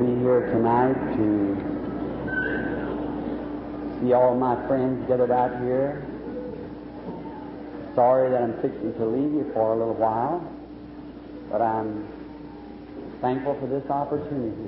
be here tonight to see all my friends gathered out here. Sorry that I'm fixing to leave you for a little while, but I'm thankful for this opportunity.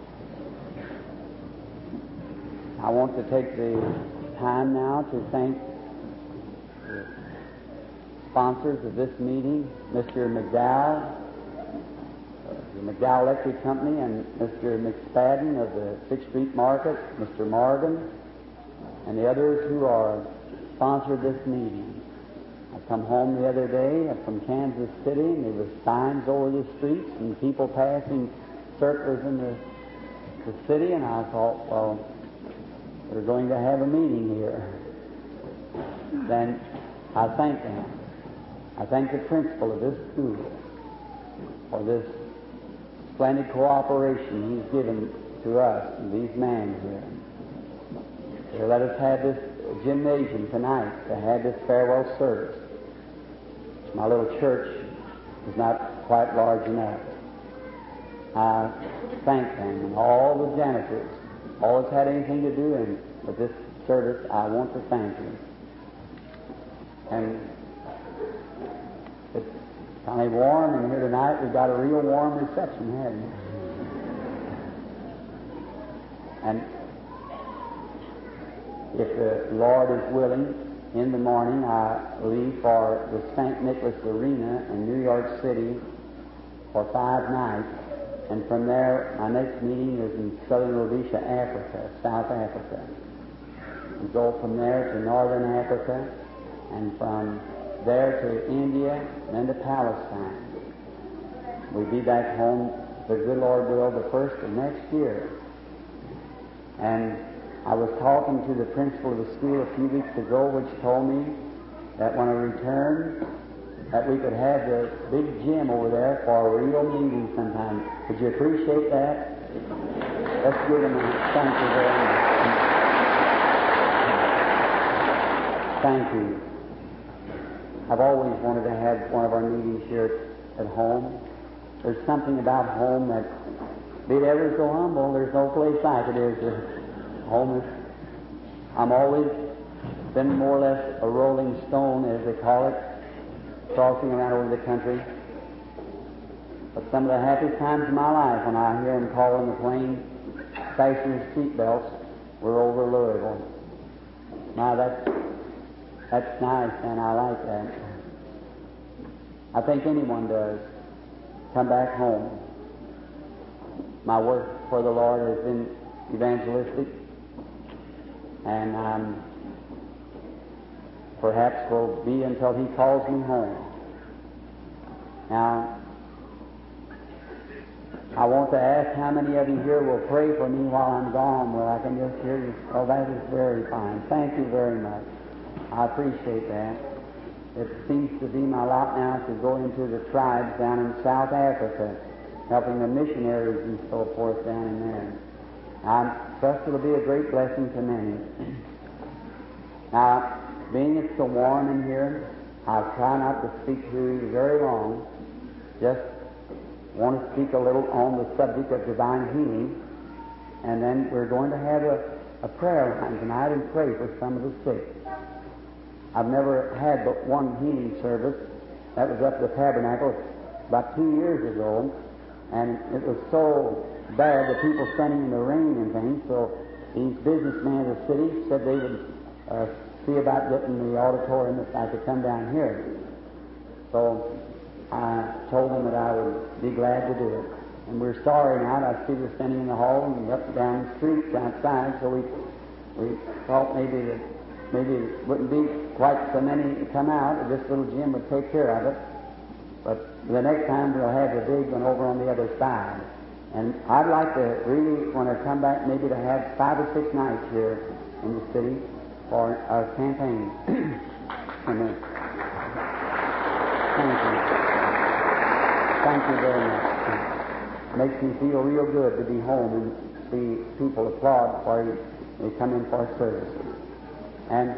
I want to take the time now to thank the sponsors of this meeting, Mr. McDowell, the McDowell Electric Company, and Mr. McSpadden of the 6th Street Market, Mr. Morgan, and the others who are sponsored this meeting. I come home the other day from Kansas City, and there were signs over the streets and people passing circles in the city, and I thought, well, we're going to have a meeting here. Then I thank them. I thank the principal of this school for this splendid cooperation he's given to us and these men here. They let us have this gymnasium tonight to have this farewell service. My little church is not quite large enough. I thank them and all the janitors. All that's had anything to do with this service, I want to thank you. And it's kind of warm in here tonight. We've got a real warm reception, haven't we? And if the Lord is willing, in the morning I leave for the St. Nicholas Arena in New York City for 5 nights. And from there, my next meeting is in southern Rhodesia, Africa, South Africa. We go from there to northern Africa, and from there to India, and then to Palestine. We'll be back home, the good Lord will, the first of next year. And I was talking to the principal of the school a few weeks ago, which told me that when I return, that we could have the big gym over there for a real meeting sometime. Would you appreciate that? Let's give them a thank you very much. Thank you. I've always wanted to have one of our meetings here at home. There's something about home that, be it ever so humble, there's no place like it is. Home is, I'm always been more or less a rolling stone, as they call it, crossing around over the country. But some of the happiest times of my life when I hear them calling the plane, fasten your seat belts, we're over Louisville. Now that's nice, and I like that. I think anyone does. Come back home. My work for the Lord has been evangelistic, and perhaps will be until He calls me home. Now, I want to ask how many of you here will pray for me while I'm gone, where I can just hear you. Oh, that is very fine. Thank you very much. I appreciate that. It seems to be my lot now to go into the tribes down in South Africa, helping the missionaries and so forth down in there. I trust it'll be a great blessing to many. Now, being it's so warm in here, I'll try not to speak to you very long. Just want to speak a little on the subject of divine healing, and then we're going to have a prayer line tonight and pray for some of the sick. I've never had but one healing service. That was up at the Tabernacle about 2 years ago, and it was so bad, the people standing in the rain and things, so these businessmen of the city said they would see about getting the auditorium if I could come down here. So I told them that I would be glad to do it. And we're sorry now. I see we're standing in the hall and up and down the streets outside, so we thought maybe it wouldn't be quite so many to come out. This little gym would take care of it. But the next time we'll have the big one over on the other side. And I'd like to really, when I come back, maybe to have 5 or 6 nights here in the city for our campaign. Amen. Thank you. Thank you very much. It makes me feel real good to be home and see people applaud for you. They come in for service. And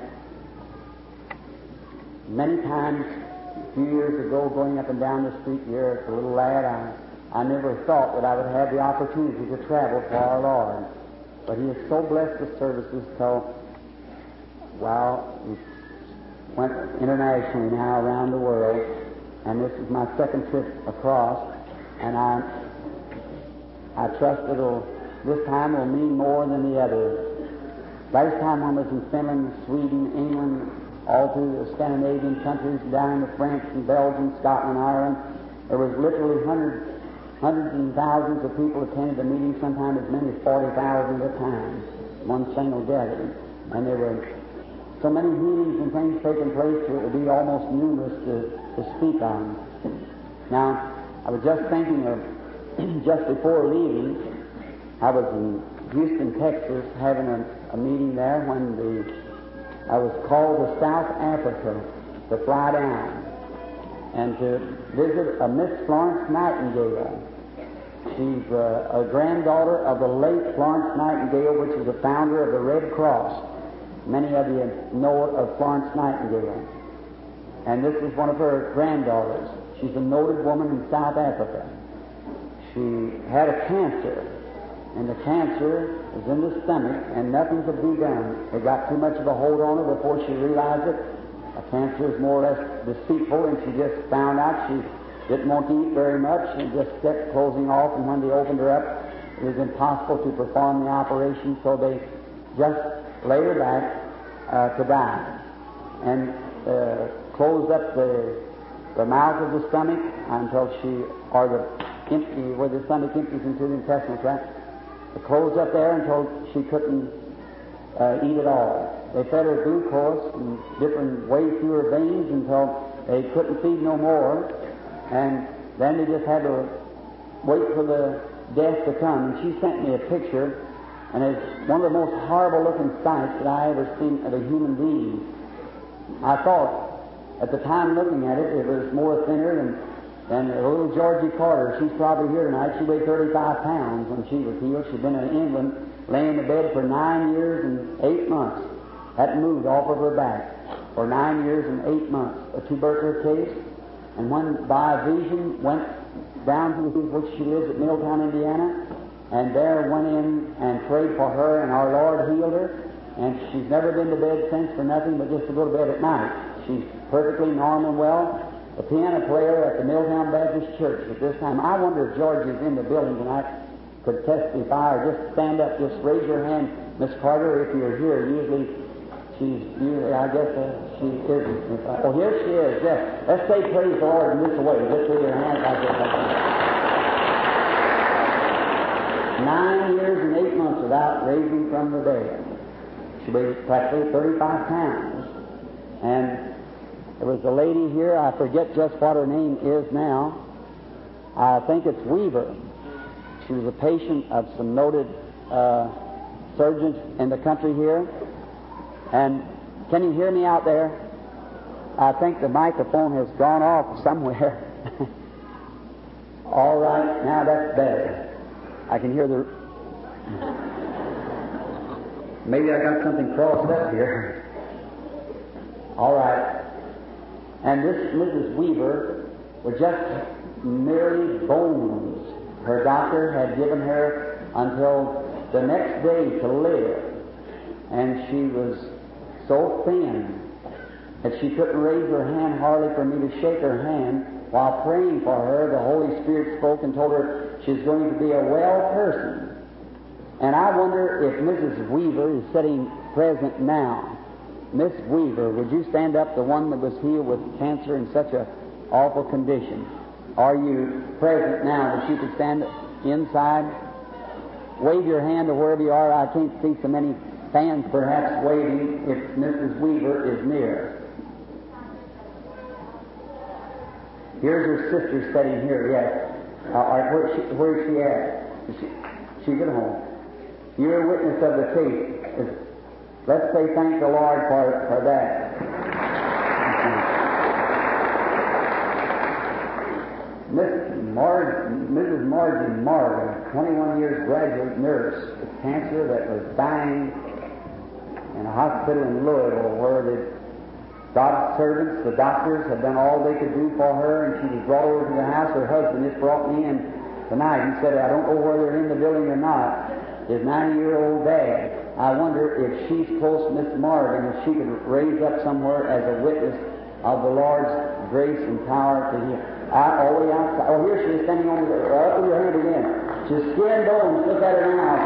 many times, a few years ago, going up and down the street here as a little lad, I I never thought that I would have the opportunity to travel for our Lord. But He has so blessed the services till, well, we went internationally now around the world, and this is my second trip across, and I trust this time will mean more than the other. Last time I was in Finland, Sweden, England, all through the Scandinavian countries, down into France and Belgium, Scotland, Ireland, there was literally hundreds and thousands of people attended the meeting, sometimes as many as 40,000 at a time, one single gathering. And there were so many healings and things taking place that it would be almost numerous to speak on. Now, I was just thinking of, just before leaving, I was in Houston, Texas, having a meeting there when I was called to South Africa to fly down and to visit a Miss Florence Nightingale. She's a granddaughter of the late Florence Nightingale, which is the founder of the Red Cross. Many of you know of Florence Nightingale. And this is one of her granddaughters. She's a noted woman in South Africa. She had a cancer, and the cancer was in the stomach, and nothing could be done. It got too much of a hold on her before she realized it. A cancer is more or less deceitful, and she just found out she didn't want to eat very much and just kept closing off, and when they opened her up, it was impossible to perform the operation, so they just laid her back to die and closed up the mouth of the stomach until where the stomach empties into the intestinal tract. They closed up there until she couldn't eat at all. They fed her glucose in different ways through her veins until they couldn't feed no more, and then they just had to wait for the death to come. And she sent me a picture, and it's one of the most horrible-looking sights that I ever seen of a human being. I thought, at the time looking at it, it was more thinner than the little Georgie Carter. She's probably here tonight. She weighed 35 pounds when she was healed. She'd been in England, laying in bed for 9 years and 8 months. Hadn't moved off of her back for 9 years and 8 months. A tubercular case. And when by a vision went down to which she lives at Milltown, Indiana, and there went in and prayed for her, and our Lord healed her. And she's never been to bed since for nothing but just to go to bed at night. She's perfectly normal and well. A piano player at the Milltown Baptist Church at this time. I wonder if George is in the building tonight, could testify, or just stand up, just raise your hand, Miss Carter, if you're here. I guess she isn't. Oh, here she is. Yes. Let's say praise the Lord in this way. Just with your hands like this. 9 years and 8 months without raising from the dead. She weighed practically 35 pounds. And there was a lady here, I forget just what her name is now. I think it's Weaver. She was a patient of some noted surgeons in the country here. And can you hear me out there? I think the microphone has gone off somewhere. All right, now that's better. I can hear maybe I got something crossed up here. All right. And this Mrs. Weaver was just merely bones. Her doctor had given her until the next day to live. And she was so thin that she couldn't raise her hand hardly for me to shake her hand. While praying for her, the Holy Spirit spoke and told her she's going to be a well person. And I wonder if Mrs. Weaver is sitting present now. Miss Weaver, would you stand up, the one that was healed with cancer in such an awful condition? Are you present now that you could stand inside? Wave your hand to wherever you are. I can't see so many fans perhaps waving if Mrs. Weaver is near. Here's her sister sitting here, yes. Where is she at? She's at home. You're a witness of the case. Let's say thank the Lord for that. Mrs. Margie Morgan, 21 years graduate nurse with cancer that was dying in a hospital in Louisville where the God's servants, the doctors, had done all they could do for her, and she was brought over to the house. Her husband just brought me in tonight. He said, I don't know whether they're in the building or not. His 90-year-old dad. I wonder if she's close to Miss Morgan, if she could raise up somewhere as a witness of the Lord's grace and power to heal. Out, all the way outside. Oh, here she is standing over there. Right over your hand again. She's skin and bones. Look at her now.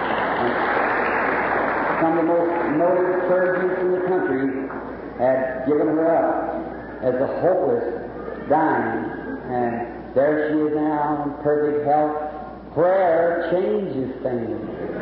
Some of the most noted surgeons in the country had given her up as a hopeless dying. And there she is now in perfect health. Prayer changes things.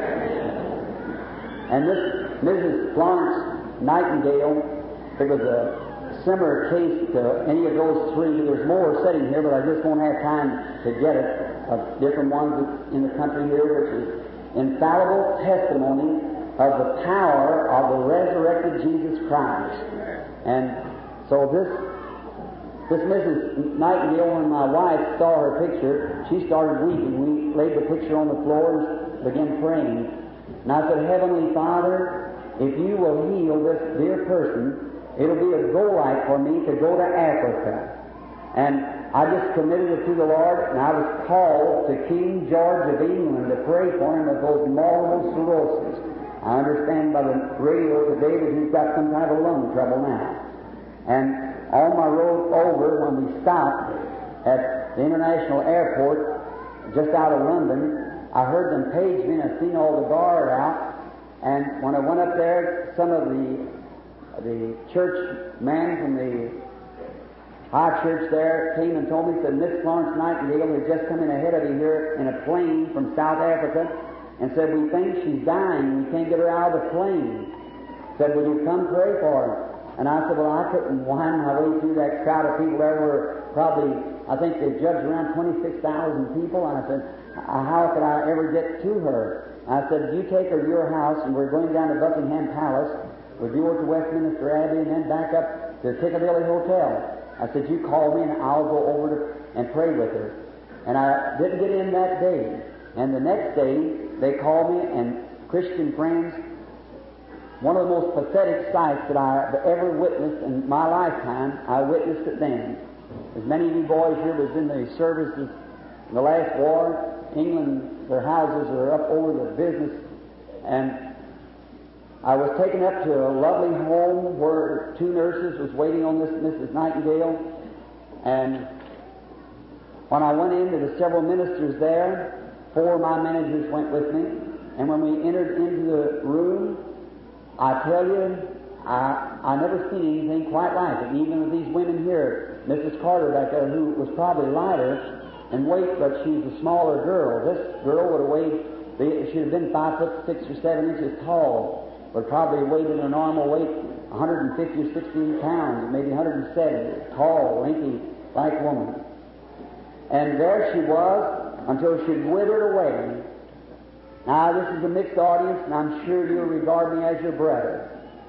And this Mrs. Florence Nightingale, it was a similar case to any of those three. There's more sitting here, but I just won't have time to get it, of different ones in the country here, which is infallible testimony of the power of the resurrected Jesus Christ. And so this Mrs. Nightingale, when my wife saw her picture, she started weeping. We laid the picture on the floor and began praying. And I said, Heavenly Father, if you will heal this dear person, it'll be a go-light for me to go to Africa. And I just committed it to the Lord, and I was called to King George of England to pray for him with those multiple sclerosis. I understand by the radio today that he's got some kind of lung trouble now. And on my road over, when we stopped at the international airport just out of London, I heard them page me, and I seen all the guard out. And when I went up there, some of the church man from the high church there came and told me, said, Miss Florence Nightingale has just come in ahead of you here in a plane from South Africa, and said, we think she's dying. We can't get her out of the plane. Said, will you come pray for her? And I said, well, I couldn't wind my way through that crowd of people. There were probably, I think they judged around 26,000 people. And I said, how could I ever get to her? I said, you take her to your house, and we're going down to Buckingham Palace. We'll do her to Westminster Abbey and then back up to Piccadilly Hotel. I said, you call me and I'll go over and pray with her. And I didn't get in that day. And the next day, they called me, and Christian Friends, one of the most pathetic sights that I've ever witnessed in my lifetime, I witnessed it then. As many of you boys here was in the services in the last war, England, their houses are up over the business, and I was taken up to a lovely home where two nurses was waiting on this Mrs. Nightingale, and when I went in, there were several ministers there. 4 of my managers went with me, and when we entered into the room, I tell you, I never seen anything quite like it. Even with these women here, Mrs. Carter back there, who was probably lighter in weight, but she's a smaller girl. This girl would have weighed, she'd have been 5 foot 6 or 7 inches tall, but probably weighed in a normal weight 150 or 60 pounds, maybe 170. Tall, lanky, like woman. And there she was until she'd withered away. Now, this is a mixed audience, and I'm sure you'll regard me as your brother.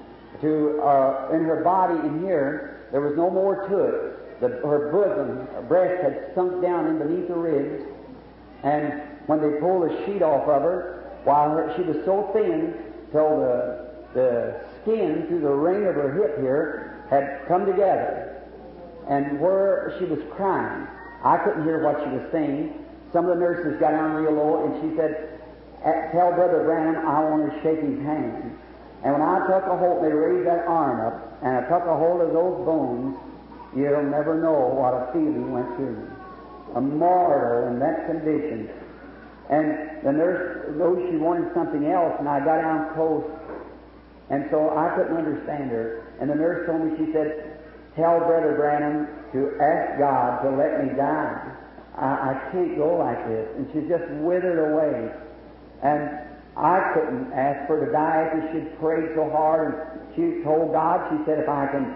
In her body in here, there was no more to it. Her bosom, her breast had sunk down in beneath her ribs, and when they pulled the sheet off of her, she was so thin till the skin through the ring of her hip here had come together, and where she was crying, I couldn't hear what she was saying. Some of the nurses got down real low, and she said, tell Brother Branham I want to shake his hand. And when I took a hold, they raised that arm up, and I took a hold of those bones, you'll never know what a feeling went through me. A mortal in that condition. And the nurse knows she wanted something else, and I got down close, and so I couldn't understand her. And the nurse told me, she said, tell Brother Branham to ask God to let me die. I can't go like this. And she just withered away. And I couldn't ask her to die after she'd prayed so hard. And she told God, she said, if I can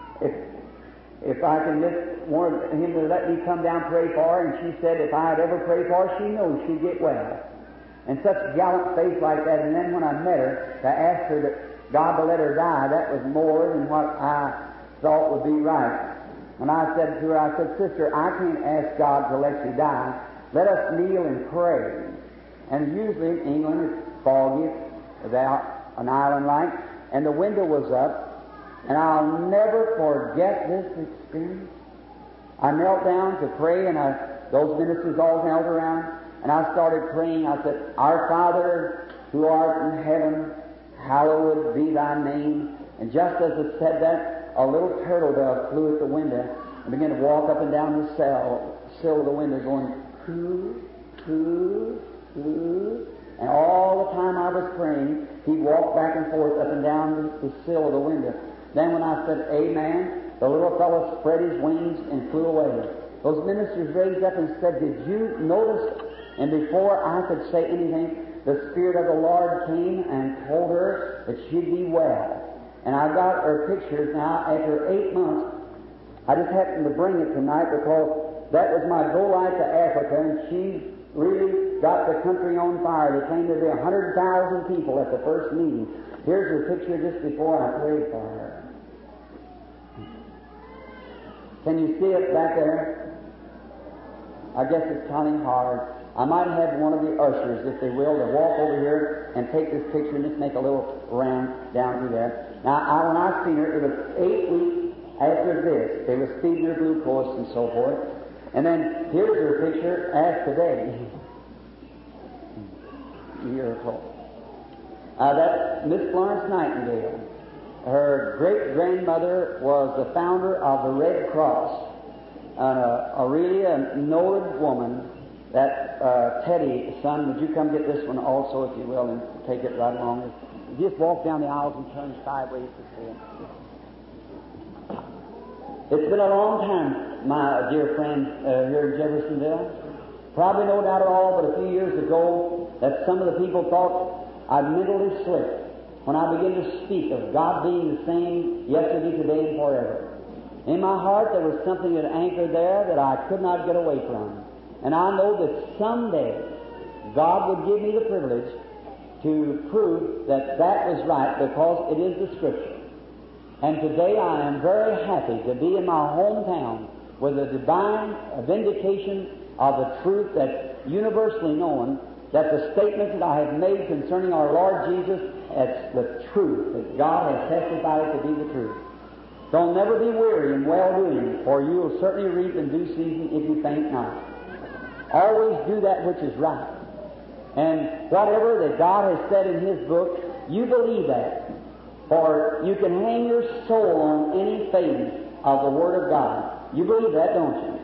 just want Him to let me come down and pray for her. And she said, if I'd ever pray for her, she knows she'd get well. And such gallant faith like that. And then when I met her, to ask her that God to let her die, that was more than what I thought would be right. And I said to her, I said, Sister, I can't ask God to let you die. Let us kneel and pray. And usually in England it's foggy, without an island light, and the window was up. And I'll never forget this experience. I knelt down to pray, and I those ministers all knelt around, and I started praying. I said, Our Father, who art in heaven, hallowed be thy name. And just as it said that, a little turtle dove flew at the window and began to walk up and down the sill of the window going, coo, coo, coo. And all the time I was praying, he walked back and forth up and down the sill of the window. Then when I said, Amen, the little fellow spread his wings and flew away. Those ministers raised up and said, Did you notice? And before I could say anything, the Spirit of the Lord came and told her that she'd be well. And I got her pictures now after 8 months. I just happened to bring it tonight because that was my go light to Africa, and she really got the country on fire. They claimed there'd be 100,000 people at the first meeting. Here's her picture just before I prayed for her. Can you see it back there? I guess it's kind of hard. I might have one of the ushers, if they will, to walk over here and take this picture and just make a little round down through there. Now, when I seen her, it was 8 weeks after this. They were feeding her glucose and so forth. And then here's her picture as today. Miracle. That's Miss Florence Nightingale. Her great-grandmother was the founder of the Red Cross, and a really noted woman. That Teddy, son, would you come get this one also, if you will, and take it right along? Just walk down the aisles and turn sideways to see it. It's been a long time, my dear friend here in Jeffersonville. Probably no doubt at all, but a few years ago, that some of the people thought I'd mentally slipped when I began to speak of God being the same yesterday, today, and forever. In my heart, there was something that anchored there that I could not get away from. And I know that someday God would give me the privilege to prove that that was right, because it is the Scripture. And today I am very happy to be in my hometown with a divine vindication of the truth that's universally known, that the statements that I have made concerning our Lord Jesus, it's the truth, that God has testified it to be the truth. Don't never be weary in well-doing, for you will certainly reap in due season if you faint not. Always do that which is right. And whatever that God has said in His book, you believe that. For you can hang your soul on any phase of the Word of God. You believe that, don't you?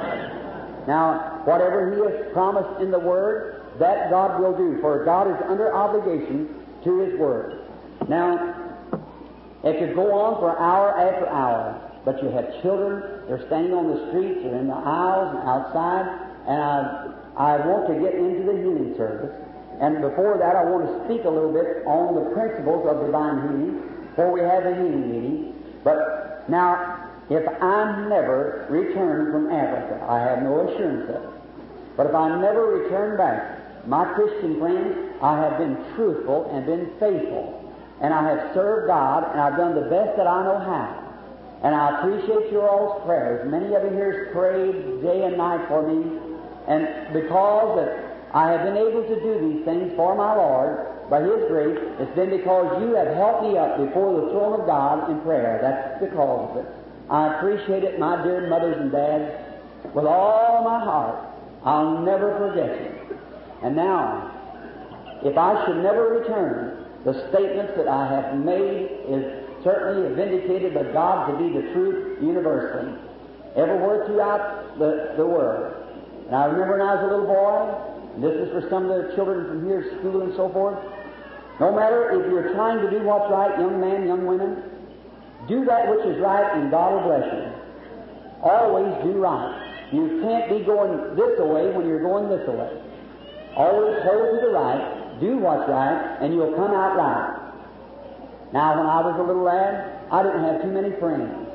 Now, whatever He has promised in the Word, that God will do. For God is under obligation to His Word. Now, it could go on for hour after hour. But you have children, they're standing on the streets or in the aisles and outside. And I want to get into the healing service. And before that, I want to speak a little bit on the principles of divine healing before we have the healing meeting. But now, if I never return from Africa, I have no assurance of it. But if I never return back, my Christian friends, I have been truthful and been faithful. And I have served God, and I've done the best that I know how. And I appreciate your all's prayers. Many of you here have prayed day and night for me. And because I have been able to do these things for my Lord, by His grace, it's been because you have helped me up before the throne of God in prayer. That's the cause of it. I appreciate it, my dear mothers and dads, with all my heart. I'll never forget you. And now, if I should never return, the statements that I have made is certainly vindicated by God to be the truth universally, everywhere throughout the world. And I remember when I was a little boy, and this is for some of the children from here, school and so forth, no matter if you're trying to do what's right, young men, young women, do that which is right and God will bless you. Always do right. You can't be going this way when you're going this way. Always hold to the right, do what's right, and you'll come out right. Now, when I was a little lad, I didn't have too many friends.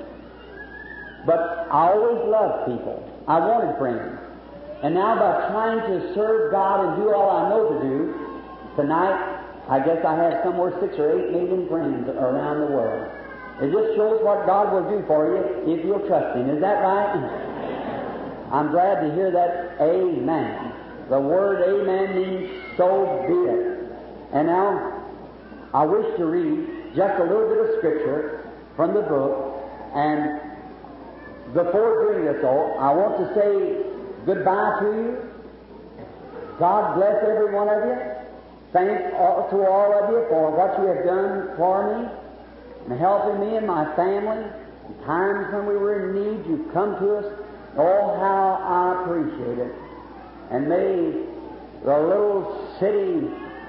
But I always loved people. I wanted friends. And now by trying to serve God and do all I know to do, tonight, I guess I have somewhere 6 or 8 million friends around the world. It just shows what God will do for you if you'll trust Him. Is that right? I'm glad to hear that. Amen. The word amen means so be it. And now, I wish to read just a little bit of Scripture from the book. And before doing this, though, I want to say goodbye to you. God bless every one of you. Thanks to all of you for what you have done for me and helping me and my family. In times when we were in need, you've come to us. Oh, how I appreciate it. And may the little city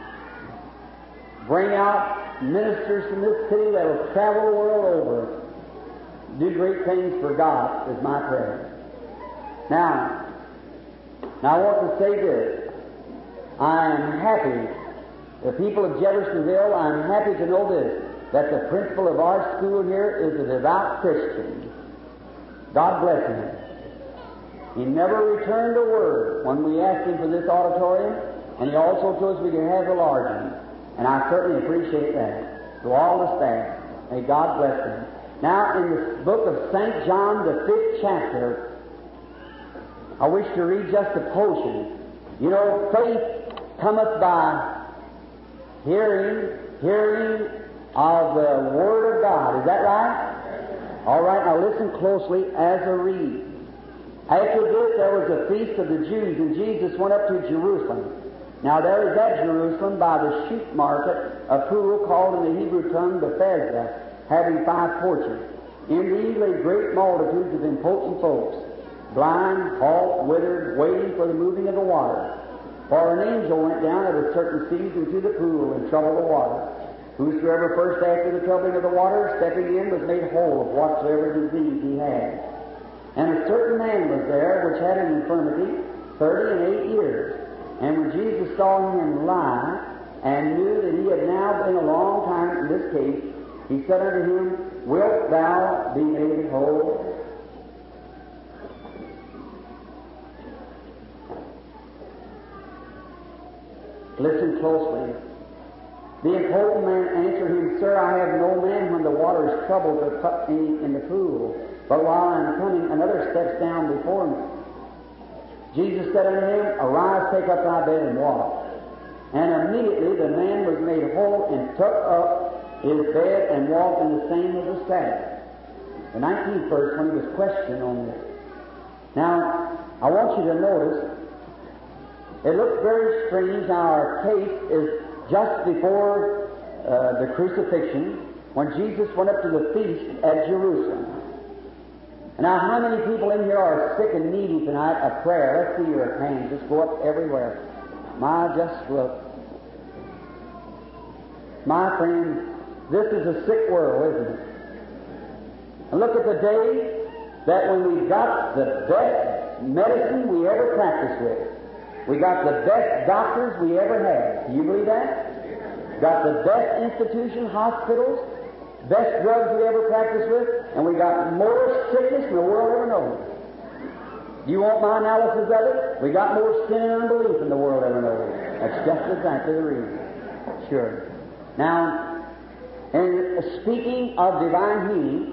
bring out ministers from this city that will travel the world over, do great things for God, is my prayer. Now I want to say this. I am happy, the people of Jeffersonville, I'm happy to know this, that the principal of our school here is a devout Christian. God bless him. He never returned a word when we asked him for this auditorium, and he also told us we could have the large one. And I certainly appreciate that. To all the staff, may God bless them. Now, in the book of St. John, the 5th chapter, I wish to read just a portion. You know, faith cometh by hearing of the Word of God. Is that right? All right, now listen closely as I read. After this, there was a feast of the Jews, and Jesus went up to Jerusalem. Now there is at Jerusalem by the sheep market a pool called in the Hebrew tongue Bethesda, having 5 porches. In these lay great multitudes of impotent folks, blind, halt, withered, waiting for the moving of the water. For an angel went down at a certain season to the pool and troubled the water. Whosoever first after the troubling of the water, stepping in, was made whole of whatsoever disease he had. And a certain man was there which had an infirmity 38 years. And when Jesus saw him lie, and knew that he had now been a long time in this case, he said unto him, Wilt thou be made whole? Listen closely. The impotent man answered him, Sir, I have no man when the water is troubled to put me in the pool. But while I am coming, another steps down before me. Jesus said unto him, Arise, take up thy bed and walk. And immediately the man was made whole and took up his bed and walked in the same as the Sabbath. The 19th verse, when he was questioned on this. Now, I want you to notice, it looks very strange. Now, our case is just before the crucifixion, when Jesus went up to the feast at Jerusalem. Now, how many people in here are sick and needy tonight of prayer? Let's see your hands. Just go up everywhere. Just look. My friend, this is a sick world, isn't it? And look at the day that when we got the best medicine we ever practiced with. We got the best doctors we ever had. Do you believe that? Got the best institutions, hospitals, best drugs we ever practiced with, and we got more sickness than the world ever knows. Do you want my analysis of it? We got more sin and unbelief than the world ever knows. That's just exactly the reason. Sure. Now, in speaking of divine healing,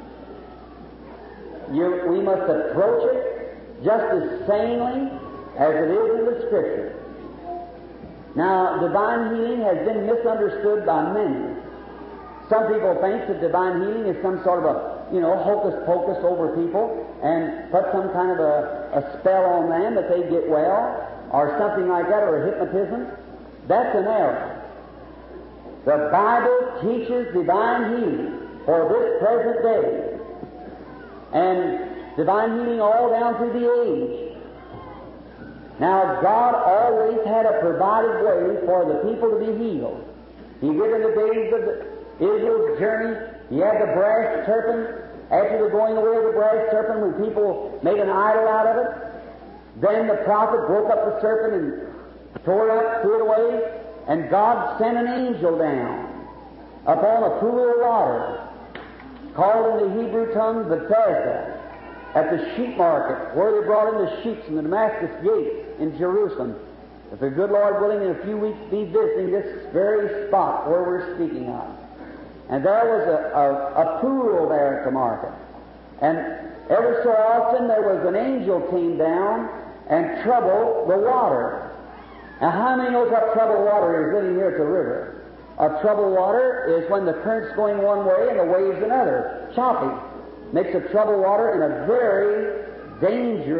we must approach it just as sanely as it is in the Scripture. Now, divine healing has been misunderstood by many. Some people think that divine healing is some sort of a, hocus-pocus over people and put some kind of a spell on them that they get well, or something like that, or a hypnotism. That's an error. The Bible teaches divine healing for this present day, and divine healing all down through the age. Now, God always had a provided way for the people to be healed. He did in the days of Israel's journey. He had the brass serpent. After the going away of the brass serpent, when people made an idol out of it, then the prophet broke up the serpent and tore it up, threw it away, and God sent an angel down upon a pool of water, called in the Hebrew tongue Bethesda, at the sheep market, where they brought in the sheep from the Damascus gate in Jerusalem. If the good Lord willing, in a few weeks, be visiting this very spot where we're speaking of. And there was a pool there at the market. And ever so often there was an angel came down and troubled the water. Now, how many knows what troubled water is living here at the river? Troubled water is when the current's going one way and the waves another. Choppy. Makes a troubled water in a very dangerous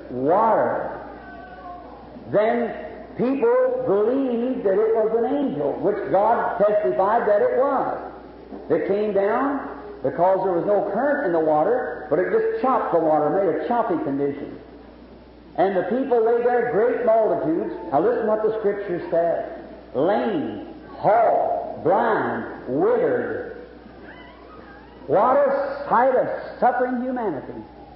water. Then people believed that it was an angel, which God testified that it was. It came down because there was no current in the water, but it just chopped the water, made a choppy condition. And the people lay there, great multitudes. Now listen what the Scripture says. Lame, halt, blind, withered. What a sight of suffering humanity.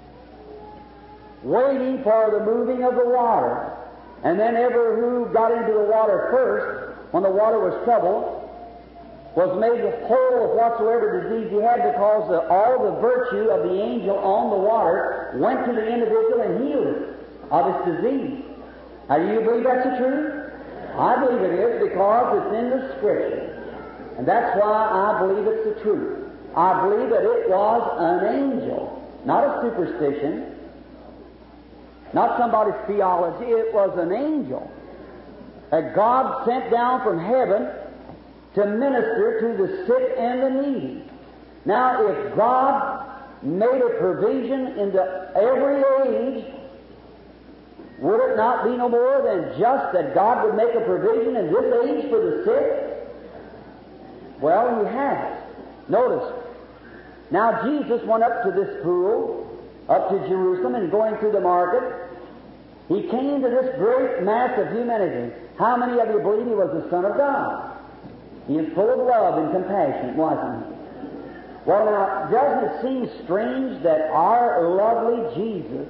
Waiting for the moving of the water. And then ever who got into the water first, when the water was troubled, was made whole of whatsoever disease he had, because all the virtue of the angel on the water went to the individual and healed it of his disease. Now, do you believe that's the truth? I believe it is, because it's in the Scripture. And that's why I believe it's the truth. I believe that it was an angel, not a superstition, not somebody's theology. It was an angel that God sent down from heaven to minister to the sick and the needy. Now, if God made a provision into every age, would it not be no more than just that God would make a provision in this age for the sick? Well, He has. Notice, now Jesus went up to this pool, up to Jerusalem, and going through the market, He came to this great mass of humanity. How many of you believe He was the Son of God? He is full of love and compassion, wasn't He? Well, now, doesn't it seem strange that our lovely Jesus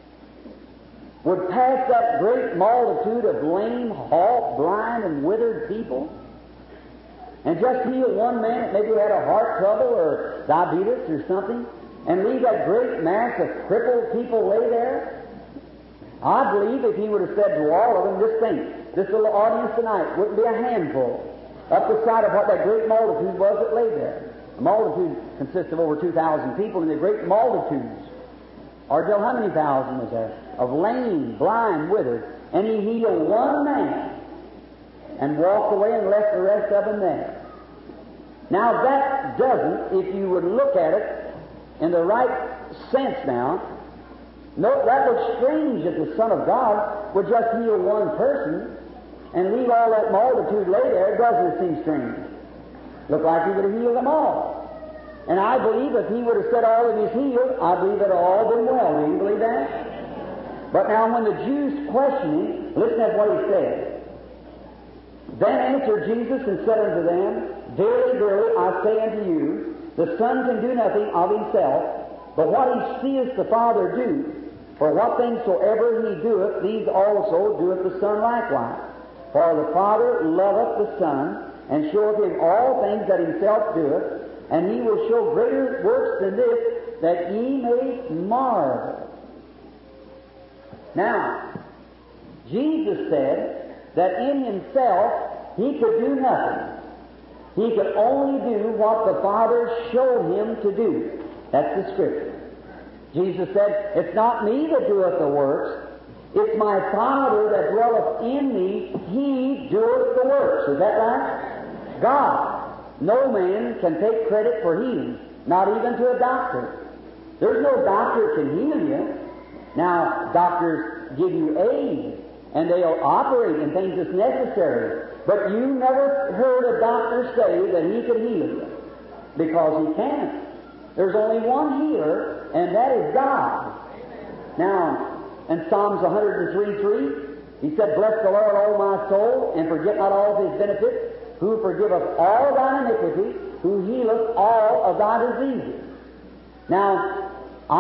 would pass that great multitude of lame, halt, blind, and withered people and just heal one man that maybe had a heart trouble or diabetes or something, and leave that great mass of crippled people lay there? I believe if He would have said to all of them, just think, this little audience tonight wouldn't be a handful up the side of what that great multitude was that lay there. The multitude consists of over 2,000 people, and the great multitudes, or till how many thousand was there, of lame, blind, withered, and He healed one man and walked away and left the rest of them there. Now that doesn't, if you would look at it in the right sense now, no, that looks strange that the Son of God would just heal one person and leave all that multitude lay there. Doesn't it seem strange? Look like He would have healed them all. And I believe if He would have said all of His healed, I believe it all been well. Do you believe that? But now when the Jews questioned Him, listen to what He said. Then answered Jesus and said unto them, Verily, verily, I say unto you, the Son can do nothing of Himself, but what He seeth the Father do. For what things soever He doeth, these also doeth the Son likewise. For the Father loveth the Son, and showeth Him all things that Himself doeth, and He will show greater works than this, that ye may marvel. Now, Jesus said that in Himself He could do nothing. He could only do what the Father showed Him to do. That's the Scripture. Jesus said, It's not me that doeth the works, it's my Father that dwelleth in me, He doeth the works. Is that right? God. No man can take credit for healing, not even to a doctor. There's no doctor that can heal you. Now, doctors give you aid, and they'll operate in things that's necessary. But you never heard a doctor say that he could heal you, because he can't. There's only one healer, and that is God. Now, in Psalms 103:3, He said, Bless the Lord, O my soul, and forget not all of His benefits, who forgiveth all thine iniquity, who healeth all of thy diseases. Now,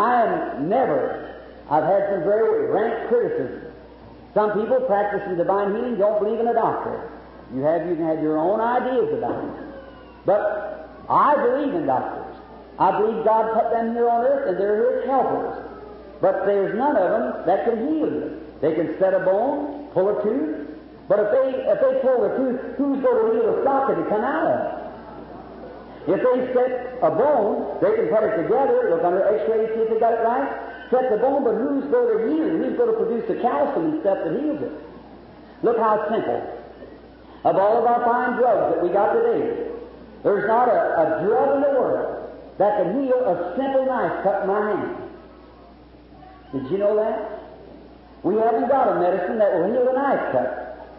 I've had some very rank criticism. Some people practicing divine healing don't believe in a doctor. You can have your own ideas about it. But I believe in doctors. I believe God put them here on earth, and they're His helpers. But there's none of them that can heal you. They can set a bone, pull a tooth, but if they pull the tooth, who's going to heal the socket to come out of it? If they set a bone, they can put it together, look under X-ray, see if they got it right, set the bone, but who's going to heal it? Who's going to produce the calcium and stuff that heals it? Look how simple. Of all of our fine drugs that we got today, there's not a drug in the world that can heal a simple knife cut in my hand. Did you know that? We haven't got a medicine that will heal a knife cut.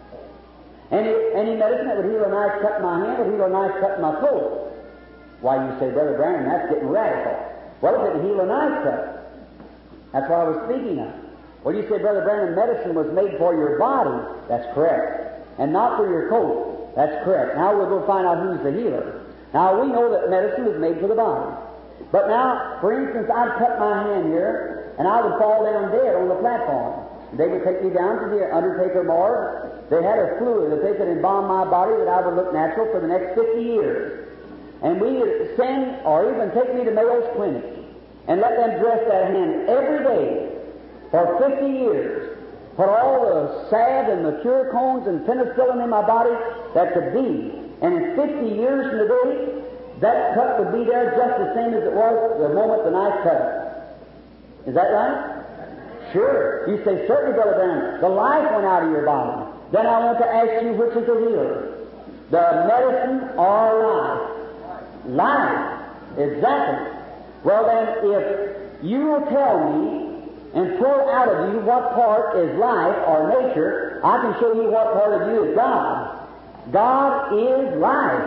Any medicine that would heal a knife cut in my hand would heal a knife cut in my throat. Why, you say, Brother Branham, that's getting radical. Well, if it would heal a knife cut, that's what I was speaking of. Well, you say, Brother Branham, medicine was made for your body. That's correct. And not for your coat. That's correct. Now we'll go find out who's the healer. Now, we know that medicine was made for the body. But now, for instance, I'd cut my hand here, and I would fall down dead on the platform. They would take me down to the undertaker morgue. They had a fluid that they could embalm my body that I would look natural for the next 50 years. And we would send, or even take me to Mayo's Clinic, and let them dress that hand every day for 50 years. Put all the salve and the cones and penicillin in my body that could be. And in 50 years from today, that cut would be there just the same as it was the moment the knife cut it. Is that right? Sure. You say, certainly, Brother Branham, the life went out of your body. Then I want to ask you, which is the healer? The medicine or life? Life. Exactly. Well then, if you will tell me and pull out of you what part is life or nature, I can show you what part of you is God. God is life.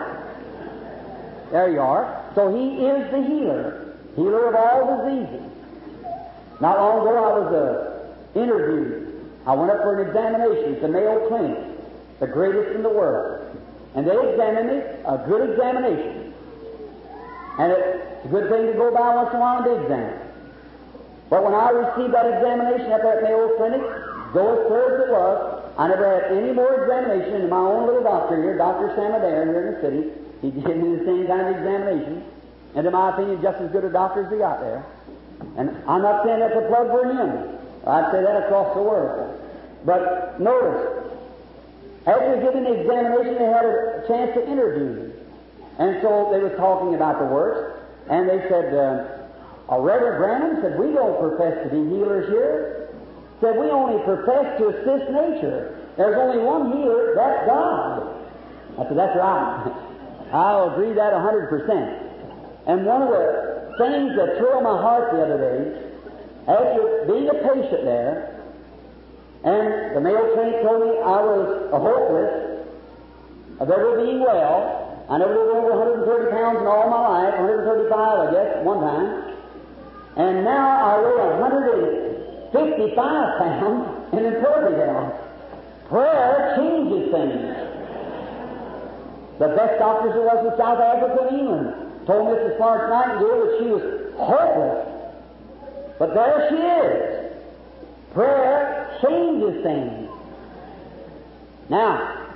There you are. So He is the healer. Healer of all diseases. Not long ago I was interviewed. I went up for an examination at the Mayo Clinic, the greatest in the world. And they examined me, a good examination. And it's a good thing to go by once in a while and be examined. But when I received that examination up at Mayo Clinic, though as clear as it was, I never had any more examination than my own little doctor here, Dr. Sam Adair here in the city. He gave me the same kind of examination. And in my opinion, just as good a doctor as we got there. And I'm not saying that's a plug for him. I'd say that across the world. But notice, after giving the examination, they had a chance to interview me. And so they were talking about the works, and they said, Reverend Branham said, we don't profess to be healers here. Said, we only profess to assist nature. There's only one healer, that's God. I said, that's right. I'll agree that 100%. And one of the things that thrilled my heart the other day, after being a patient there, and the Mayo Clinic told me I was hopeless of ever being well. I never lived over 130 pounds in all my life, 135 I guess at one time. And now I weigh 155 pounds and in perfect health. Prayer changes things. The best doctors there was in South Africa and England told Mrs. Florence Nightingale that she was hopeless. But there she is. Prayer changes things. Now,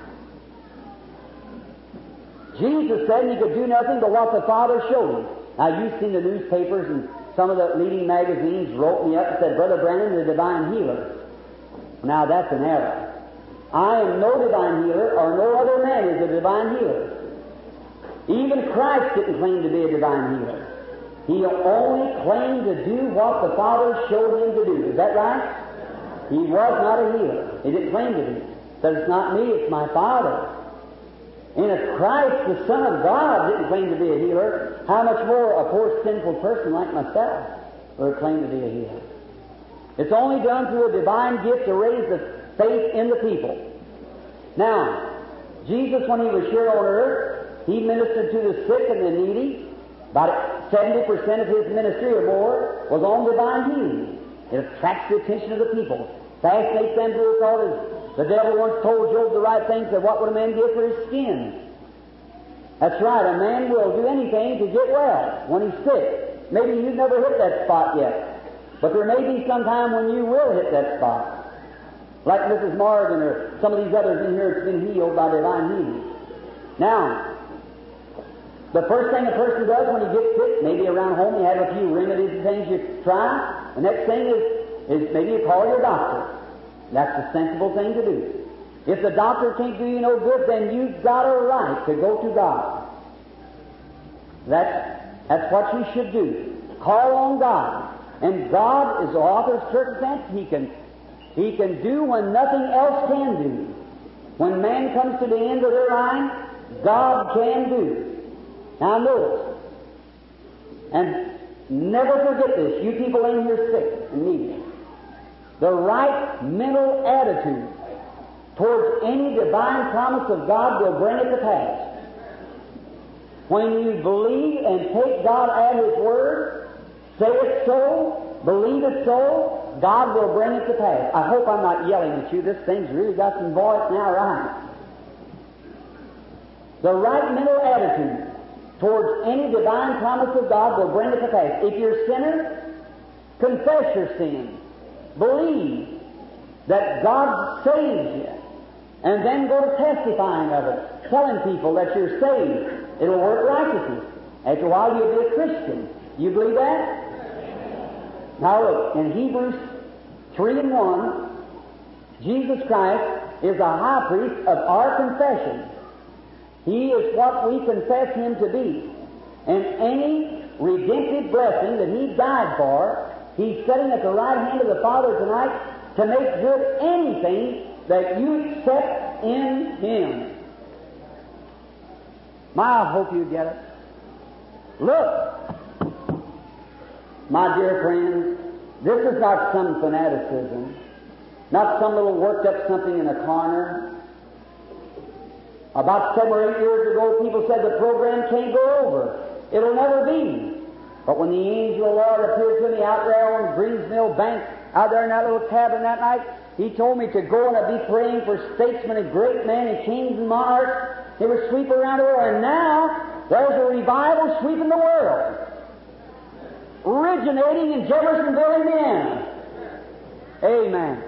Jesus said He could do nothing but what the Father showed Him. Now, you've seen the newspapers and some of the leading magazines wrote me up and said, Brother Branham, the divine healer. Now, that's an error. I am no divine healer, or no other man is a divine healer. Even Christ didn't claim to be a divine healer. He only claimed to do what the Father showed Him to do. Is that right? He was not a healer. He didn't claim to be. He said, it's not me, it's my Father. And if Christ, the Son of God, didn't claim to be a healer, how much more a poor sinful person like myself would claim to be a healer? It's only done through a divine gift to raise the faith in the people. Now, Jesus, when He was here on earth, He ministered to the sick and the needy. About 70% of His ministry or more was on divine healing. It attracts the attention of the people. Fascinates them to the thought, as the devil once told Job the right thing, said, what would a man give for his skin? That's right, a man will do anything to get well when he's sick. Maybe you've never hit that spot yet, but there may be some time when you will hit that spot. Like Mrs. Morgan or some of these others in here that's been healed by divine healing. Now, the first thing a person does when he gets sick, maybe around home you have a few remedies and things you try. The next thing is maybe you call your doctor. That's the sensible thing to do. If the doctor can't do you no good, then you've got a right to go to God. That's what you should do. Call on God. And God is the author of circumstance. He can do when nothing else can do. When man comes to the end of their line, God can do. Now notice, and never forget this, you people in here sick and needy. the right mental attitude towards any divine promise of God will bring it to pass. When you believe and take God at His Word, say it so, believe it so, God will bring it to pass. I hope I'm not yelling at you. This thing's really got some voice now, right? The right mental attitude towards any divine promise of God will bring it to pass. If you're a sinner, confess your sin. Believe that God saves you. And then go to testifying of it, telling people that you're saved. It'll work righteousness. After a while, you'll be a Christian. You believe that? Now look, in Hebrews 3:1, Jesus Christ is the high priest of our confession. He is what we confess Him to be. And any redemptive blessing that He died for, He's sitting at the right hand of the Father tonight to make good anything that you accept in Him. I hope you get it. Look, my dear friends, this is not some fanaticism, not some little worked up something in a corner. About 7 or 8 years ago, people said the program can't go over. It'll never be. But when the angel of the Lord appeared to me out there on Greensmill Bank, out there in that little cabin that night, He told me to go and I'd be praying for statesmen and great men and kings and monarchs. They would sweep around the world. And now there's a revival sweeping the world, originating in Jeffersonville, Indiana. Amen.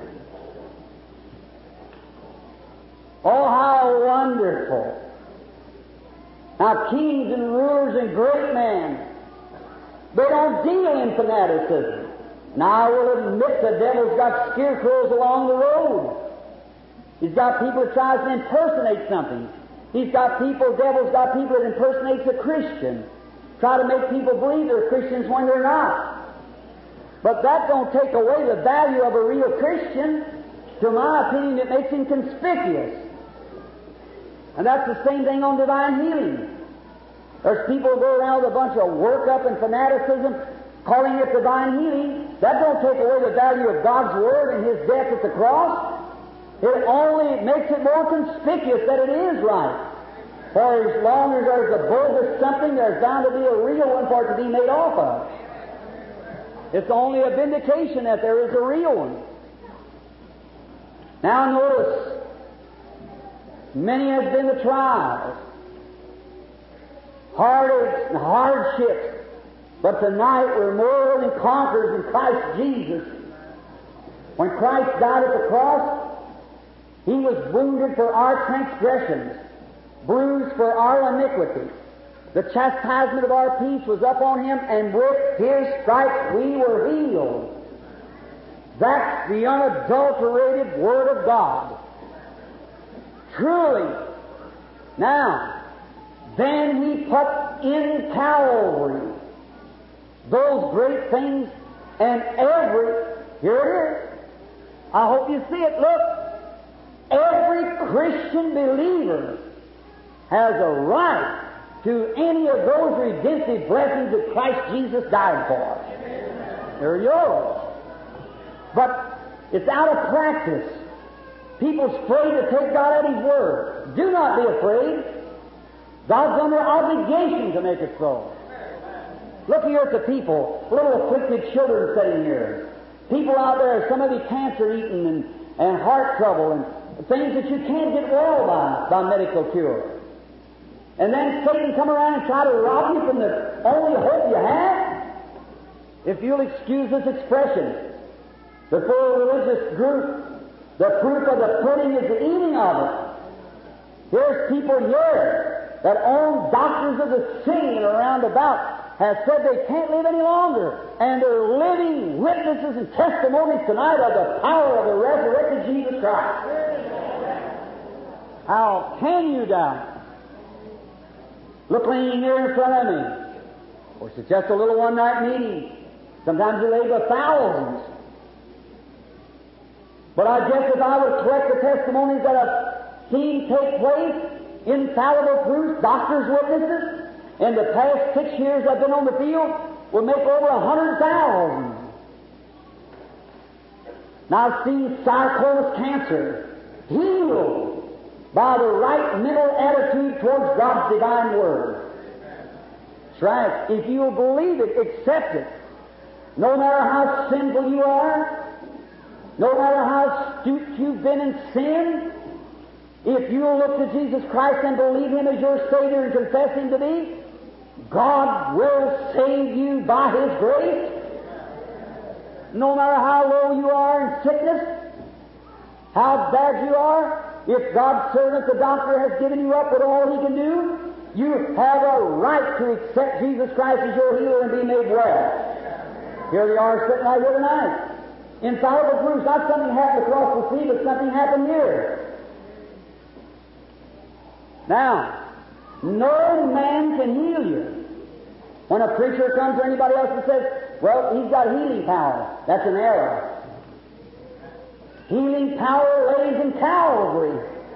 Oh, how wonderful. Now, kings and rulers and great men, they don't deal in fanaticism. Now, I will admit the devil's got scarecrows along the road. He's got people that tries to impersonate something. He's got people, the devil's got people that impersonates a Christian, try to make people believe they're Christians when they're not. But that don't take away the value of a real Christian. To my opinion, it makes him conspicuous. And that's the same thing on divine healing. There's people who go around with a bunch of work-up and fanaticism, calling it divine healing. That don't take away the value of God's Word and His death at the cross. It only makes it more conspicuous that it is right. For as long as there's a bogus something, there's bound to be a real one for it to be made off of. It's only a vindication that there is a real one. Now notice, many have been the trials, heartaches and hardships. But tonight we're more than conquerors in Christ Jesus. When Christ died at the cross, He was wounded for our transgressions, bruised for our iniquity. The chastisement of our peace was upon Him, and with His stripes we were healed. That's the unadulterated Word of God. Truly. Now, then He put in Calvary those great things, and here it is. I hope you see it. Look, every Christian believer has a right to any of those redemptive blessings that Christ Jesus died for. They're yours. But it's out of practice. People's afraid to take God at His Word. Do not be afraid. God's under obligation to make it so. Look here at the people, little afflicted children sitting here. People out there, some of you cancer-eaten and heart trouble and things that you can't get well by medical cure. And then Satan come around and try to rob you from the only hope you have. If you'll excuse this expression, before a religious group, the proof of the pudding is the eating of it. Here's people here that own doctors of the city and around about have said they can't live any longer, and they're living witnesses and testimonies tonight of the power of the resurrected Jesus Christ. How can you doubt? Look leaning here in front of me. Of course, it's just a little one-night meeting. Sometimes you lay by thousands. But I guess if I would collect the testimonies that I've seen take place, infallible proofs, doctors' witnesses, in the past 6 years I've been on the field, will make over 100,000. Now I've seen sarcomas cancer healed by the right mental attitude towards God's divine Word. That's right. If you'll believe it, accept it. No matter how sinful you are, no matter how stooped you've been in sin, if you'll look to Jesus Christ and believe Him as your Savior and confess Him to be, God will save you by His grace. No matter how low you are in sickness, how bad you are, if God's servant, the doctor, has given you up with all he can do, you have a right to accept Jesus Christ as your healer and be made well. Here they are sitting right here tonight. Infallible proofs. Not something happened across the sea, but something happened here. Now, no man can heal you. When a preacher comes or anybody else and says, well, he's got healing power, that's an error. Healing power lays in Calvary.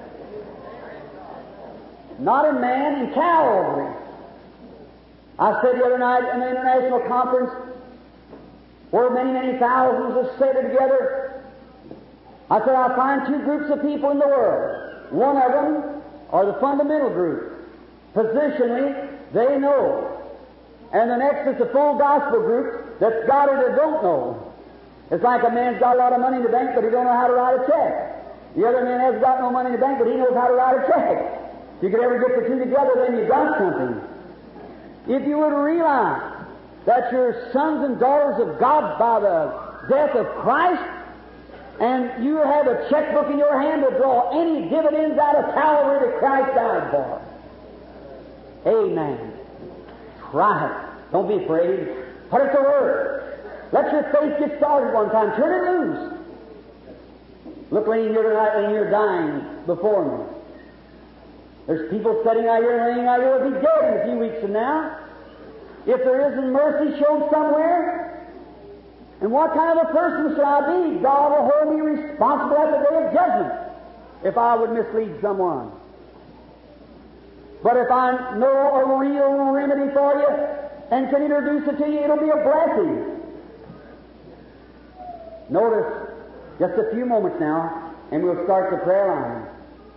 Not in man, in Calvary. I said the other night in an international conference where many thousands have sat together, I said, I find two groups of people in the world. One of them are the fundamental group. Positionally, they know. And the next is the full gospel group that's got it that don't know. It's like a man's got a lot of money in the bank, but he don't know how to write a check. The other man hasn't got no money in the bank, but he knows how to write a check. If you could ever get the two together, then you've got something. If you were to realize that you're sons and daughters of God by the death of Christ, and you have a checkbook in your hand to draw any dividends out of Calvary that Christ died for. Amen. Try it. Don't be afraid. Put it to work. Let your faith get started one time. Turn it loose. Look laying here tonight and you're dying before me. There's people sitting out here and laying out here will be dead in a few weeks from now. If there isn't mercy shown somewhere, and what kind of a person shall I be? God will hold me responsible at the day of judgment if I would mislead someone. But if I know a real remedy for you and can introduce it to you, it'll be a blessing. Notice just a few moments now, and we'll start the prayer line.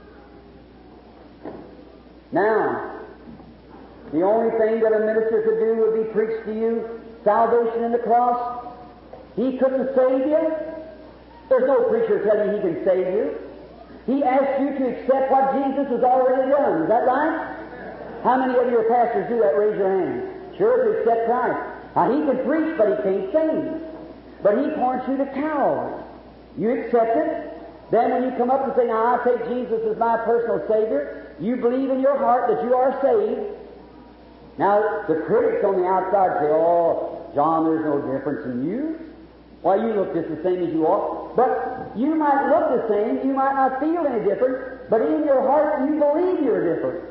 Now, the only thing that a minister could do would be preach to you salvation in the cross. He couldn't save you. There's no preacher telling you he can save you. He asked you to accept what Jesus has already done. Is that right? How many of your pastors do that? Raise your hand. Sure, to accept Christ. Now, he can preach, but he can't save. But he points you to Calvary. You accept it. Then when you come up and say, now I take Jesus as my personal Savior, you believe in your heart that you are saved. Now, the critics on the outside say, oh, John, there's no difference in you. Why, you look just the same as you are. But you might look the same, you might not feel any different, but in your heart you believe you're different.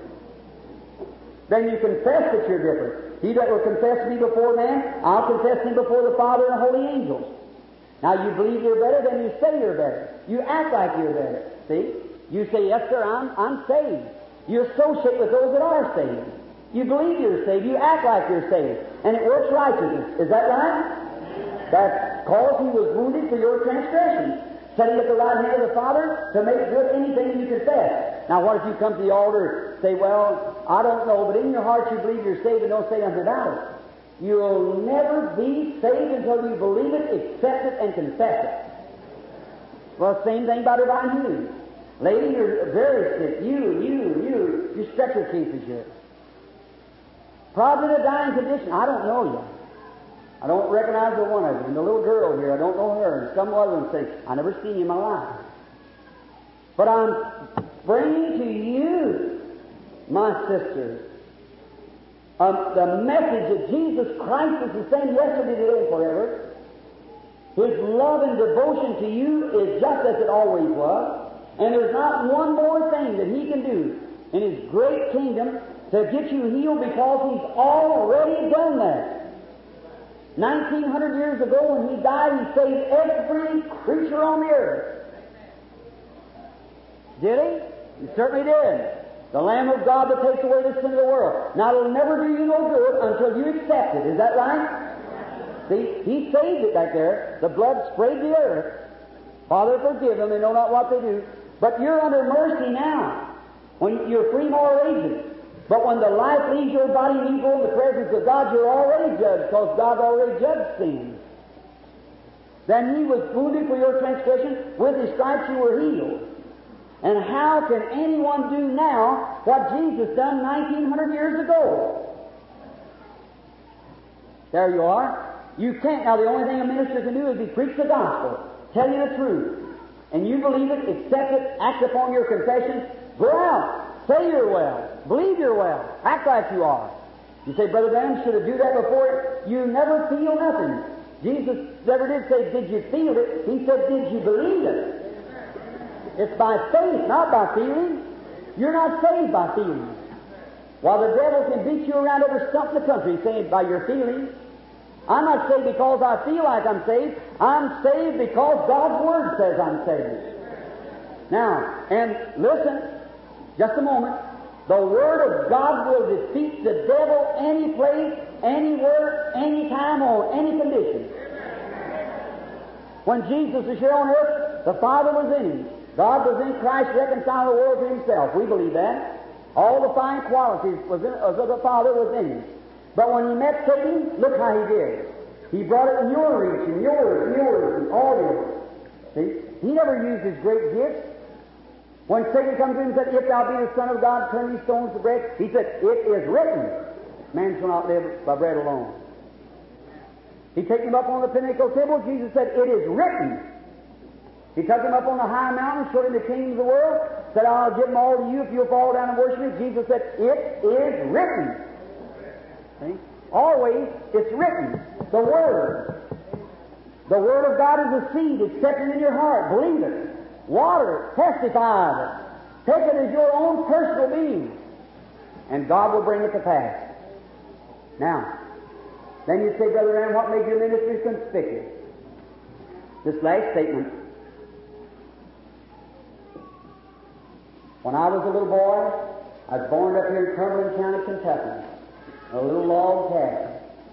Then you confess that you're different. He that will confess me before man, I'll confess him before the Father and the holy angels. Now you believe you're better, then you say you're better. You act like you're better. See? You say, yes, sir, I'm saved. You associate with those that are saved. You believe you're saved. You act like you're saved. And it works righteousness. Is that right? That's because he was wounded for your transgressions, sitting at the right hand of the Father to make good anything you confess. Now, what if you come to the altar and say, well, I don't know, but in your heart you believe you're saved and don't say nothing about it. You'll never be saved until you believe it, accept it, and confess it. Well, same thing about divine healing. Lady, you're very sick. You stretcher cases here. Probably in a dying condition. I don't know you. I don't recognize the one of you. And the little girl here, I don't know her. And some other one say, I never seen you in my life. But I'm bringing to you, my sisters, the message that Jesus Christ is the same yesterday, today, and forever. His love and devotion to you is just as it always was. And there's not one more thing that He can do in His great kingdom to get you healed because He's already done that. 1900 years ago when He died, He saved every creature on the earth. Did He? He certainly did. The Lamb of God that takes away the sin of the world. Now, it'll never do you no good until you accept it. Is that right? See, He saved it back there. The blood sprayed the earth. Father, forgive them, they know not what they do. But you're under mercy now, when you're free moral agent. But when the life leaves your body and you go in the presence of God, you're already judged, because God already judged sin. Then He was wounded for your transgression, with His stripes you were healed. And how can anyone do now what Jesus done 1900 years ago? There you are. You can't. Now the only thing a minister can do is be preach the gospel, tell you the truth. And you believe it, accept it, act upon your confession, go out, say you're well, believe you're well, act like you are. You say, Brother Branham, should I do that before? You never feel nothing. Jesus never did say, did you feel it? He said, did you believe it? It's by faith, not by feeling. You're not saved by feelings. While the devil can beat you around every stump in the country, saying by your feelings. I'm not saved because I feel like I'm saved. I'm saved because God's Word says I'm saved. Now, and listen, just a moment. The Word of God will defeat the devil any place, anywhere, any time, on any condition. When Jesus was here on earth, the Father was in Him. God was in Christ, reconciling the world to Himself. We believe that. All the fine qualities of the Father was in Him. But when He met Satan, look how He did. He brought it in your reach, and yours, and all yours. See? He never used His great gifts. When Satan comes in and said, if thou be the Son of God, turn these stones to bread, He said, it is written, man shall not live by bread alone. He took him up on the pinnacle table, Jesus said, it is written. He took him up on the high mountain, showed him the kingdoms of the world, said, I'll give them all to you if you'll fall down and worship me. Jesus said, it is written. See? Always, it's written. The Word. The Word of God is a seed. Accept it in your heart. Believe it. Water it. Testify of it. Take it as your own personal being. And God will bring it to pass. Now, then you say, Brother Aaron, what made your ministry conspicuous? This last statement. When I was a little boy, I was born up here in Cumberland County, Kentucky. A little log cabin.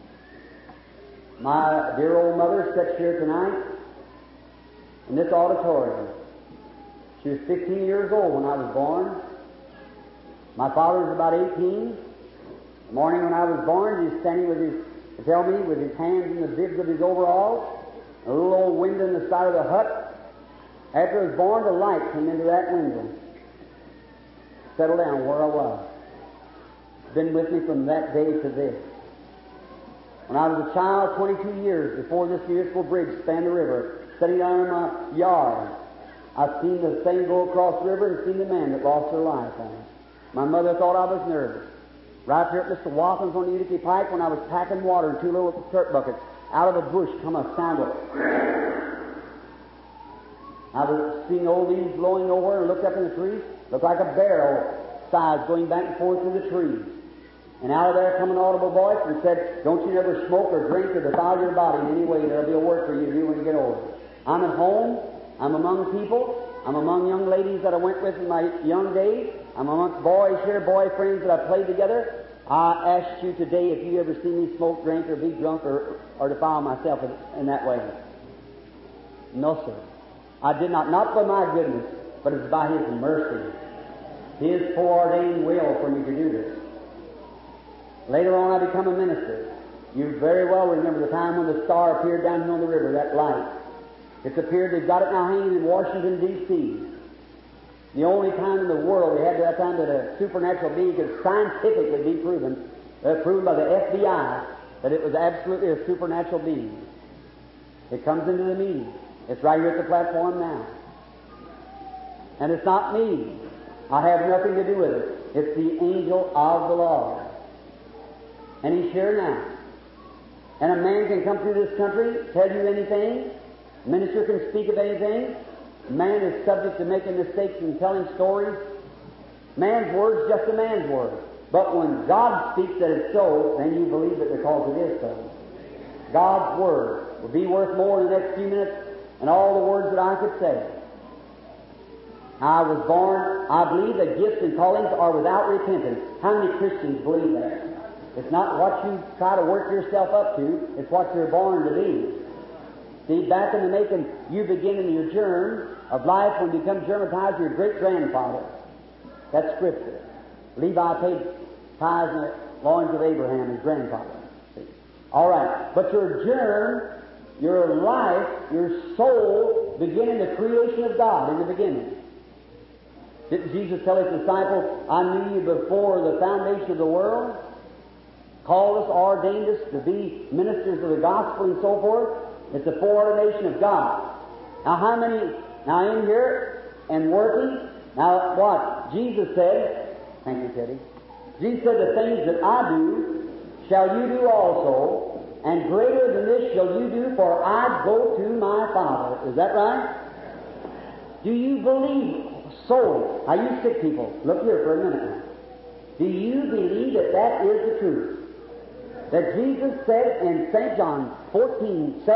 My dear old mother sits here tonight in this auditorium. She was 15 years old when I was born. My father was about 18. The morning when I was born, he was standing with his hands in the bibs of his overalls, a little old window in the side of the hut. After I was born, the light came into that window. Settled down where I was. Been with me from that day to this. When I was a child, 22 years before this municipal bridge spanned the river, sitting down in my yard, I've seen the thing go across the river and seen the man that lost their life on it. My mother thought I was nervous. Right here at Mr. Watham's on the Utica Pike, when I was packing water in 2 little dirt buckets, out of a bush come a sound of I was seeing old leaves blowing over and looked up in the trees. Looked like a barrel size going back and forth through the trees. And out of there come an audible voice and said, don't you never smoke or drink or defile your body in any way. There'll be a work for you to do when you get older. I'm at home. I'm among people. I'm among young ladies that I went with in my young days. I'm amongst boys here, boyfriends that I played together. I ask you today if you ever see me smoke, drink, or be drunk or defile myself in that way. No, sir. I did not by my goodness, but it's by His mercy. His foreordained will for me to do this. Later on, I become a minister. You very well remember the time when the star appeared down here on the river, that light. It's appeared, they've got it now hanging in Washington, D.C. The only time in the world we had at that time that a supernatural being could scientifically be proven, proven by the FBI, that it was absolutely a supernatural being. It comes into the meeting. It's right here at the platform now. And it's not me. I have nothing to do with it. It's the angel of the Lord. And He's here now. And a man can come through this country, tell you anything. A minister can speak of anything. Man is subject to making mistakes and telling stories. Man's word's just a man's word. But when God speaks that it's so, then you believe it because it is so. God's Word will be worth more in the next few minutes than all the words that I could say. I was born, I believe that gifts and callings are without repentance. How many Christians believe that? It's not what you try to work yourself up to, it's what you're born to be. See, back in the making, you begin in your germ of life when you become germatized, your great-grandfather. That's Scripture. Levi paid tithes in the loins of Abraham, his grandfather. See? All right. But your germ, your life, your soul begin in the creation of God in the beginning. Didn't Jesus tell His disciples, I knew you before the foundation of the world, called us, ordained us to be ministers of the gospel and so forth? It's a foreordination of God. Now how many, now in here and working, now what? Jesus said, thank you, Teddy. Jesus said, the things that I do shall you do also, and greater than this shall you do, for I go to my Father. Is that right? Do you believe so? Now you sick people, look here for a minute now. Do you believe that that is the truth? That Jesus said in St. John 14:7,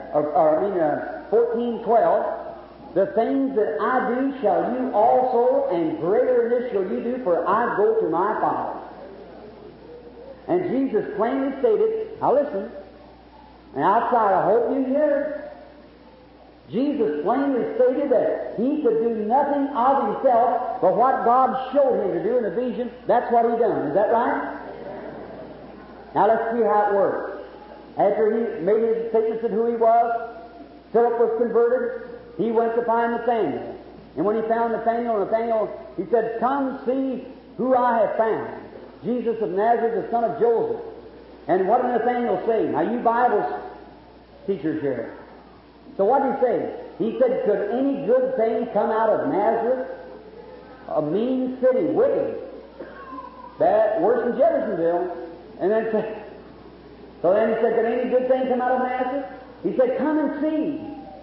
14:12, the things that I do shall you also, and greater than this shall you do, for I go to my Father. And Jesus plainly stated, now listen, and I'll try to hope you hear it. Jesus plainly stated that He could do nothing of Himself, but what God showed Him to do in the vision, that's what He done. Is that right? Now let's see how it works. After He made His statements of who He was, Philip was converted. He went to find Nathanael. And when he found Nathanael, he said, come see who I have found. Jesus of Nazareth, the son of Joseph. And what did Nathanael say? Now you Bible teachers here. So what did he say? He said, could any good thing come out of Nazareth? A mean city, wicked. Bad, worse than Jeffersonville. And then so then he said, could any good thing come out of Nazareth? He said, come and see.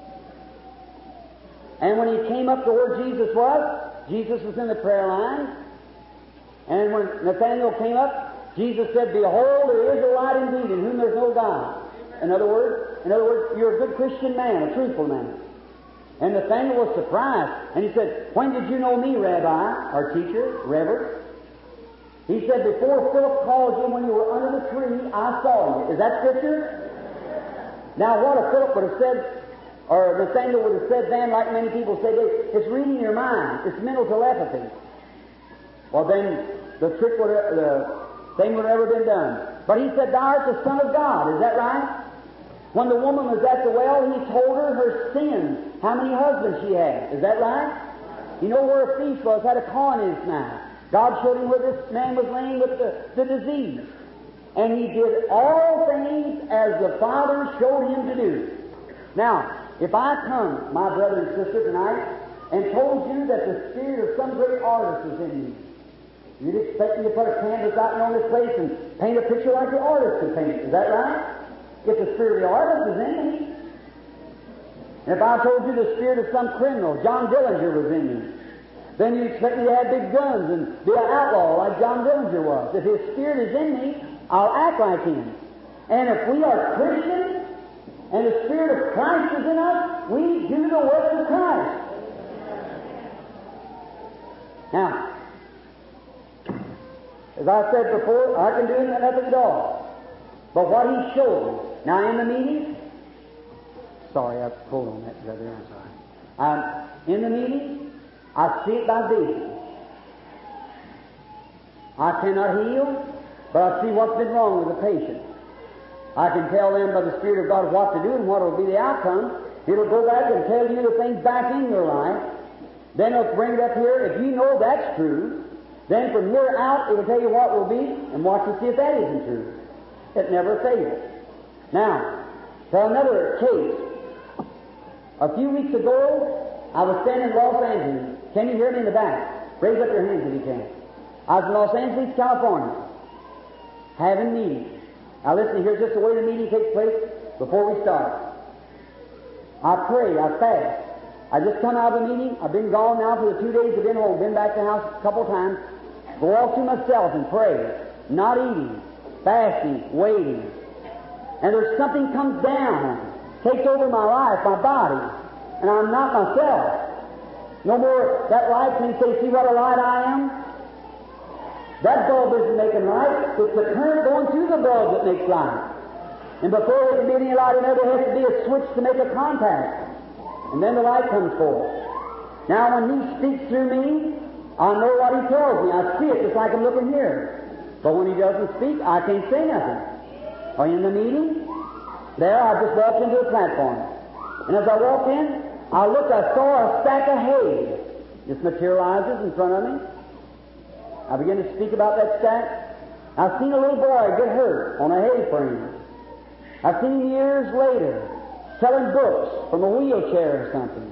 And when he came up to where Jesus was in the prayer line. And when Nathanael came up, Jesus said, behold, there is a light indeed in whom there's no God. In other words, you're a good Christian man, a truthful man. And Nathanael was surprised. And he said, when did you know me, Rabbi, or teacher, Reverend? He said, before Philip called you when you were under the tree, I saw you. Is that Scripture? Now what if Philip would have said, or Nathanael would have said then, like many people say, it's reading your mind. It's mental telepathy. Well, then the thing would have never been done. But he said, thou art the Son of God. Is that right? When the woman was at the well, he told her sins, how many husbands she had. Is that right? You know where a thief was, had a coin in his mouth. God showed him where this man was laying with the disease. And he did all things as the Father showed him to do. Now, if I come, my brother and sister, tonight, and told you that the spirit of some great artist was in you, you'd expect me to put a canvas out on this place and paint a picture like the artist could paint. Is that right? If the spirit of the artist was in me. And if I told you the spirit of some criminal, John Dillinger, was in me, then you expect me to have big guns and be an outlaw like John Dillinger was. If his spirit is in me, I'll act like him. And if we are Christians, and the Spirit of Christ is in us, we do the work of Christ. Now, as I said before, I can do nothing at all. But what He showed me. Now in the meeting, sorry, I pulled on that, brother, I'm sorry. In the meeting, I see it by vision. I cannot heal, but I see what's been wrong with the patient. I can tell them by the Spirit of God what to do and what will be the outcome. It'll go back and tell you the things back in your life. Then it'll bring it up here. If you know that's true, then from here out it'll tell you what will be, and watch and see if that isn't true. It never fails. Now, tell another case. A few weeks ago, I was standing in Los Angeles. Can you hear me in the back? Raise up your hands if you can. I was in Los Angeles, California, having meetings. Now listen, here's just the way the meeting takes place before we start. I pray, I fast. I just come out of the meeting. I've been gone now for the 2 days I've been home. Been back to the house a couple of times. Go off to myself and pray. Not eating, fasting, waiting. And there's something comes down, takes over my life, my body. And I'm not myself. No more that light thing say, see what a light I am? That bulb isn't making light. It's the current going through the bulb that makes light. And before there can be any light in there, there has to be a switch to make a contact. And then the light comes forth. Now, when He speaks through me, I know what He tells me. I see it just like I'm looking here. But when He doesn't speak, I can't say nothing. Or in the meeting, there I just walked into a platform. And as I walked in, I looked, I saw a stack of hay. Just materializes in front of me. I began to speak about that stack. I've seen a little boy get hurt on a hay frame. I've seen him years later selling books from a wheelchair or something.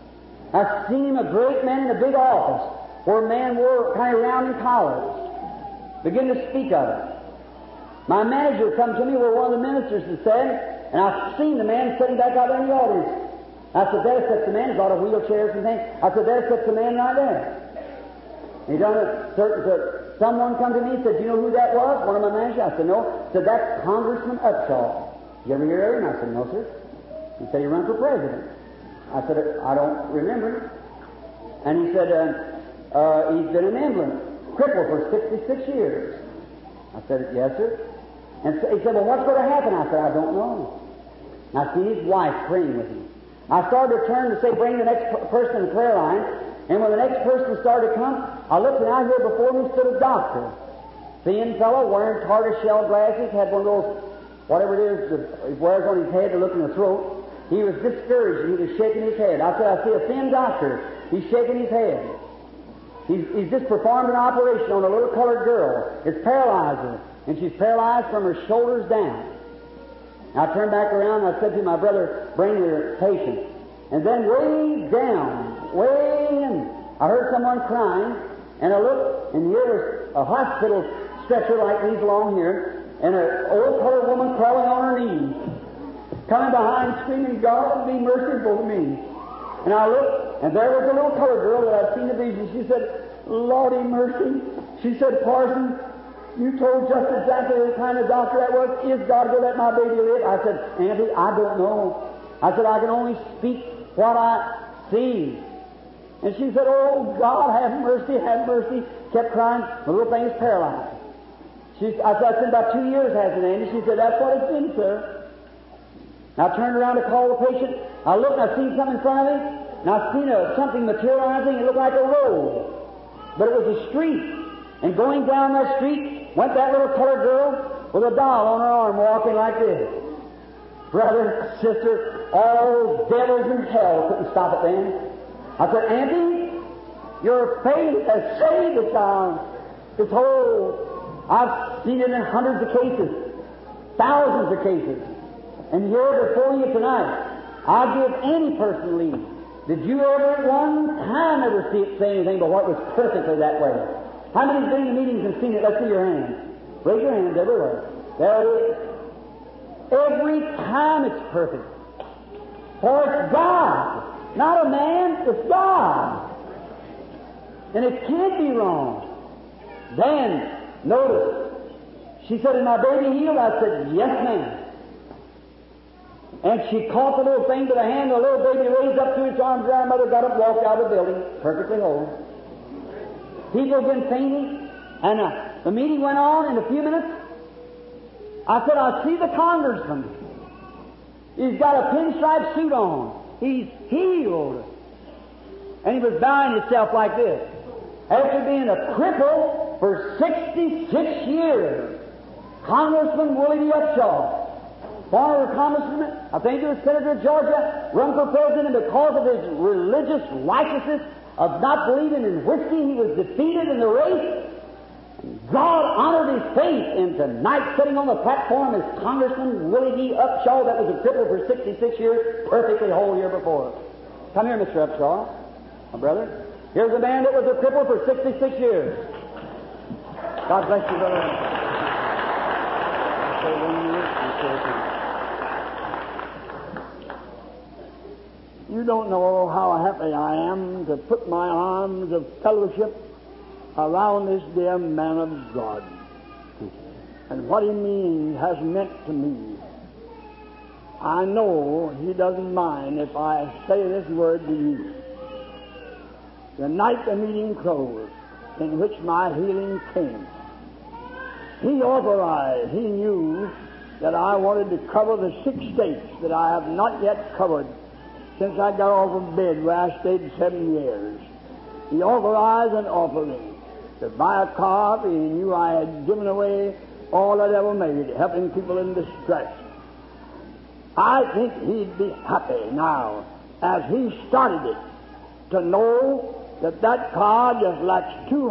I've seen him a great man in a big office where a man wore kind of round in collars. Begin to speak of it. My manager come to me where one of the ministers had said, and I've seen the man sitting back out there in the audience. I said, there sits the man, he's got a wheelchairs and things. I said, there sits the man right there. He done it certain. Someone come to me and said, do you know who that was? One of my managers. I said, no. He said, that's Congressman Upshaw. You ever hear of him? I said, no, sir. He said, he ran for president. I said, I don't remember him. And he said, he's been an invalid, crippled for 66 years. I said, yes, sir. And so he said, well, what's going to happen? I said, I don't know. And I see his wife praying with him. I started to turn to say, bring the next person in the prayer line. And when the next person started to come, I looked, and out here before me stood a doctor. Thin fellow, wearing tortoiseshell glasses, had one of those, whatever it is, that he wears on his head to look in the throat. He was discouraged. He was shaking his head. I said, I see a thin doctor. He's shaking his head. He's just performed an operation on a little colored girl. It's paralyzed her, and she's paralyzed from her shoulders down. I turned back around, and I said to my brother, bring your patient. And then way down, way in, I heard someone crying, and I looked, and here was a hospital stretcher like these along here, and an old colored woman crawling on her knees, coming behind screaming, God, be merciful to me. And I looked, and there was a little colored girl that I'd seen the vision. She said, Lordy mercy. She said, Parson, you told just exactly the kind of doctor that was. Is God going to let my baby live? I said, Auntie, I don't know. I said, I can only speak what I see. And she said, oh, God, have mercy, have mercy. Kept crying. The little thing is paralyzed. I said, it's been about 2 years, hasn't it, Andy? She said, that's what it's been, sir. I turned around to call the patient. I looked, and I seen something in front of me, and I seen something materializing. It looked like a road, but it was a street. And going down that street went that little colored girl with a doll on her arm, walking like this. Brother, sister, all devils in hell couldn't stop it then. I said, Auntie, your faith has saved the child. It's whole. I've seen it in hundreds of cases, thousands of cases. And here before you tonight, I give any person leave. Did you ever at one time ever see it say anything but what was perfectly that way? How many's been in the meetings and seen it? Let's see your hands. Raise your hands everywhere. There it is. Every time it's perfect. For it's God. Not a man, it's God. And it can't be wrong. Then, notice, she said, is my baby healed? I said, yes, ma'am. And she caught the little thing by the hand, the little baby raised up to its arms around mother, got up, walked out of the building, perfectly whole. People have been fainting, and the meeting went on in a few minutes. I said, I see the congressman. He's got a pinstripe suit on. He's healed. And he was bowing himself like this. After being a cripple for 66 years, Congressman Willie D. Upshaw, former congressman, I think he was senator of Georgia, run for president, and because of his religious righteousness of not believing in whiskey, he was defeated in the race. God honored his faith, and tonight, sitting on the platform, is Congressman Willie D. Upshaw, that was a cripple for 66 years, perfectly whole year before. Come here, Mr. Upshaw, my brother. Here's a man that was a cripple for 66 years. God bless you, brother. You don't know how happy I am to put my arms of fellowship around this dear man of God. And what he has meant to me. I know he doesn't mind if I say this word to you. The night the meeting closed, in which my healing came, he authorized, he knew that I wanted to cover the 6 states that I have not yet covered since I got off of bed where I stayed 7 years. He authorized an offering to buy a car. He knew I had given away all I'd ever made, helping people in distress. I think he'd be happy now, as he started it, to know that that car just lacks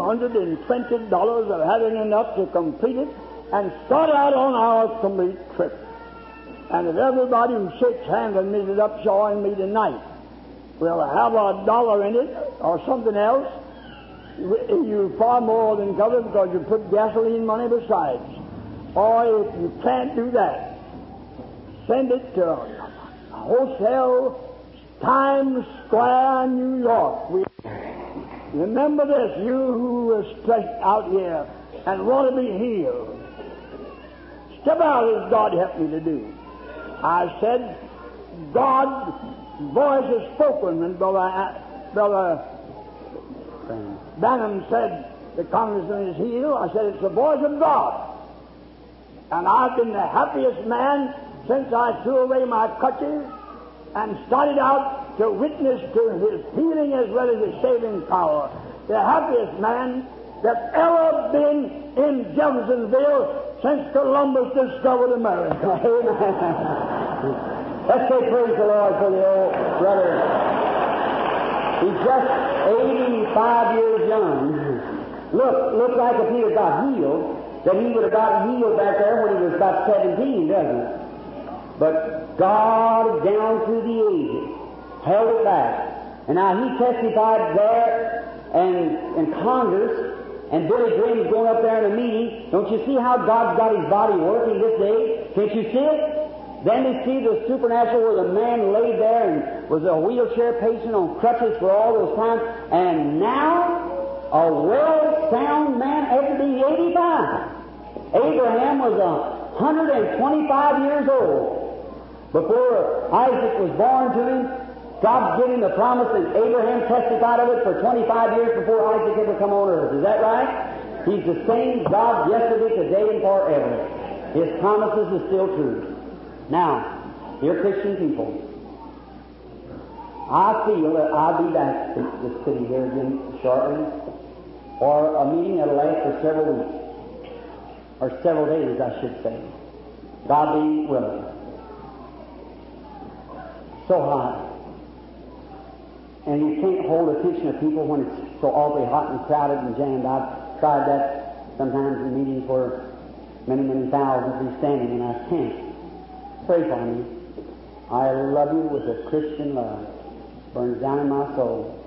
$220 of having enough to complete it and start out on our complete trip. And if everybody who shakes hands with me at Upshaw and me tonight will have $1 in it or something else, you far more than cover because you put gasoline money besides. Or if you can't do that, send it to a hotel, Times Square, New York. Remember this, you who are stretched out here and want to be healed. Step out as God helped me to do. I said, God's voice is spoken, and Brother Branham said, the congressman is healed. I said, it's the voice of God. And I've been the happiest man since I threw away my crutches and started out to witness to His healing as well as His saving power. The happiest man that's ever been in Jeffersonville since Columbus discovered America. Let's say praise the Lord for the old brother. He's just 85 years young. Look like if he had got healed, that he would have gotten healed back there when he was about 17, doesn't it? But God, down through the ages, held it back. And now he testified there and in Congress, and Billy Graham's going up there in a meeting. Don't you see how God's got His body working this day? Can't you see it? Then we see the supernatural where the man laid there and was a wheelchair patient on crutches for all those times, and now a well-sound man after being 85. Abraham was 125 years old. Before Isaac was born to him, God gave him the promise, and Abraham testified of it for 25 years before Isaac ever come on earth. Is that right? He's the same God yesterday, today, and forever. His promises are still true. Now, dear Christian people, I feel that I'll be back to this city here again shortly for a meeting that'll last for several weeks, or several days, I should say. God be willing. So hot. And you can't hold attention of people when it's so awfully hot and crowded and jammed. I've tried that sometimes in meetings where many, many thousands be standing, and I can't. Pray for me. I love you with a Christian love. Burns down in my soul.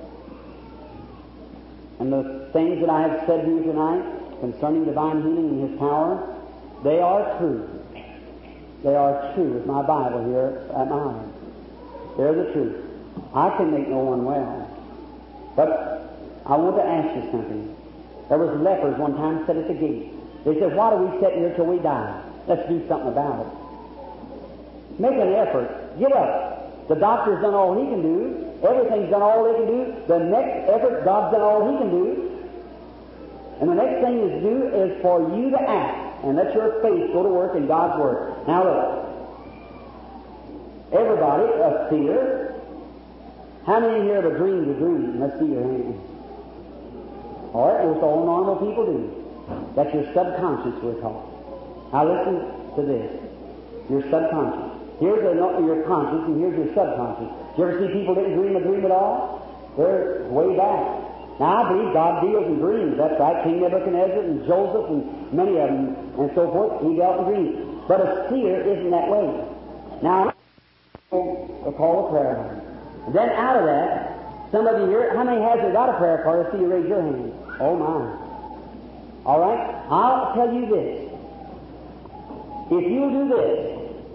And the things that I have said to you tonight concerning divine healing and His power, they are true. They are true with my Bible here at my eyes. They're the truth. I can make no one well. But I want to ask you something. There was lepers one time set at the gate. They said, why do we sit here till we die? Let's do something about it. Make an effort. Get up. The doctor's done all he can do. Everything's done all they can do. The next effort, God's done all He can do. And the next thing is to do is for you to act and let your faith go to work in God's Word. Now look. Everybody, a seer. How many here have a dream to dream? Let's see your hand. All right, most all normal people do. That's your subconscious we're taught. Now listen to this. Your subconscious. Here's your conscious and here's your subconscious. Did you ever see people didn't dream a dream at all? They're way back. Now I believe God deals in dreams. That's right. King Nebuchadnezzar and Joseph and many of them and so forth, he dealt in dreams. But a seer isn't that way. Now, we'll call a prayer line. And then out of that, some of you here, how many has got a prayer card? I see you raise your hand. Oh my. All right? I'll tell you this. If you'll do this,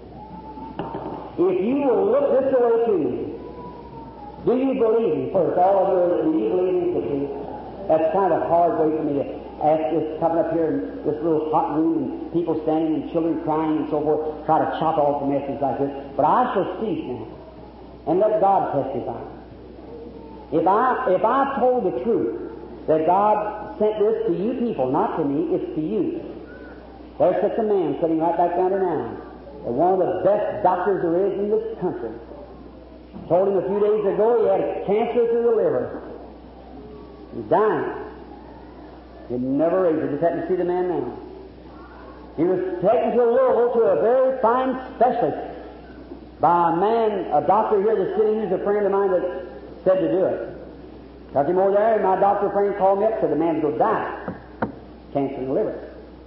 if you will look this way to me, do you believe me first? All of you, do you believe me? That's kind of a hard way for me to ask this, coming up here in this little hot room and people standing and children crying and so forth, try to chop off the message like this. But I shall cease now and let God testify. If I told the truth that God sent this to you people, not to me, it's to you. There's such a man sitting right back down there now. one of the best doctors there is in this country. Told him a few days ago he had cancer through the liver. He's dying. He'd never raised it. Just happened to see the man now. He was taken to Louisville to a very fine specialist by a man, a doctor here that's sitting here, who's a friend of mine that said to do it. Took him over there, and my doctor friend called me up and said the man's going to die. Cancer in the liver.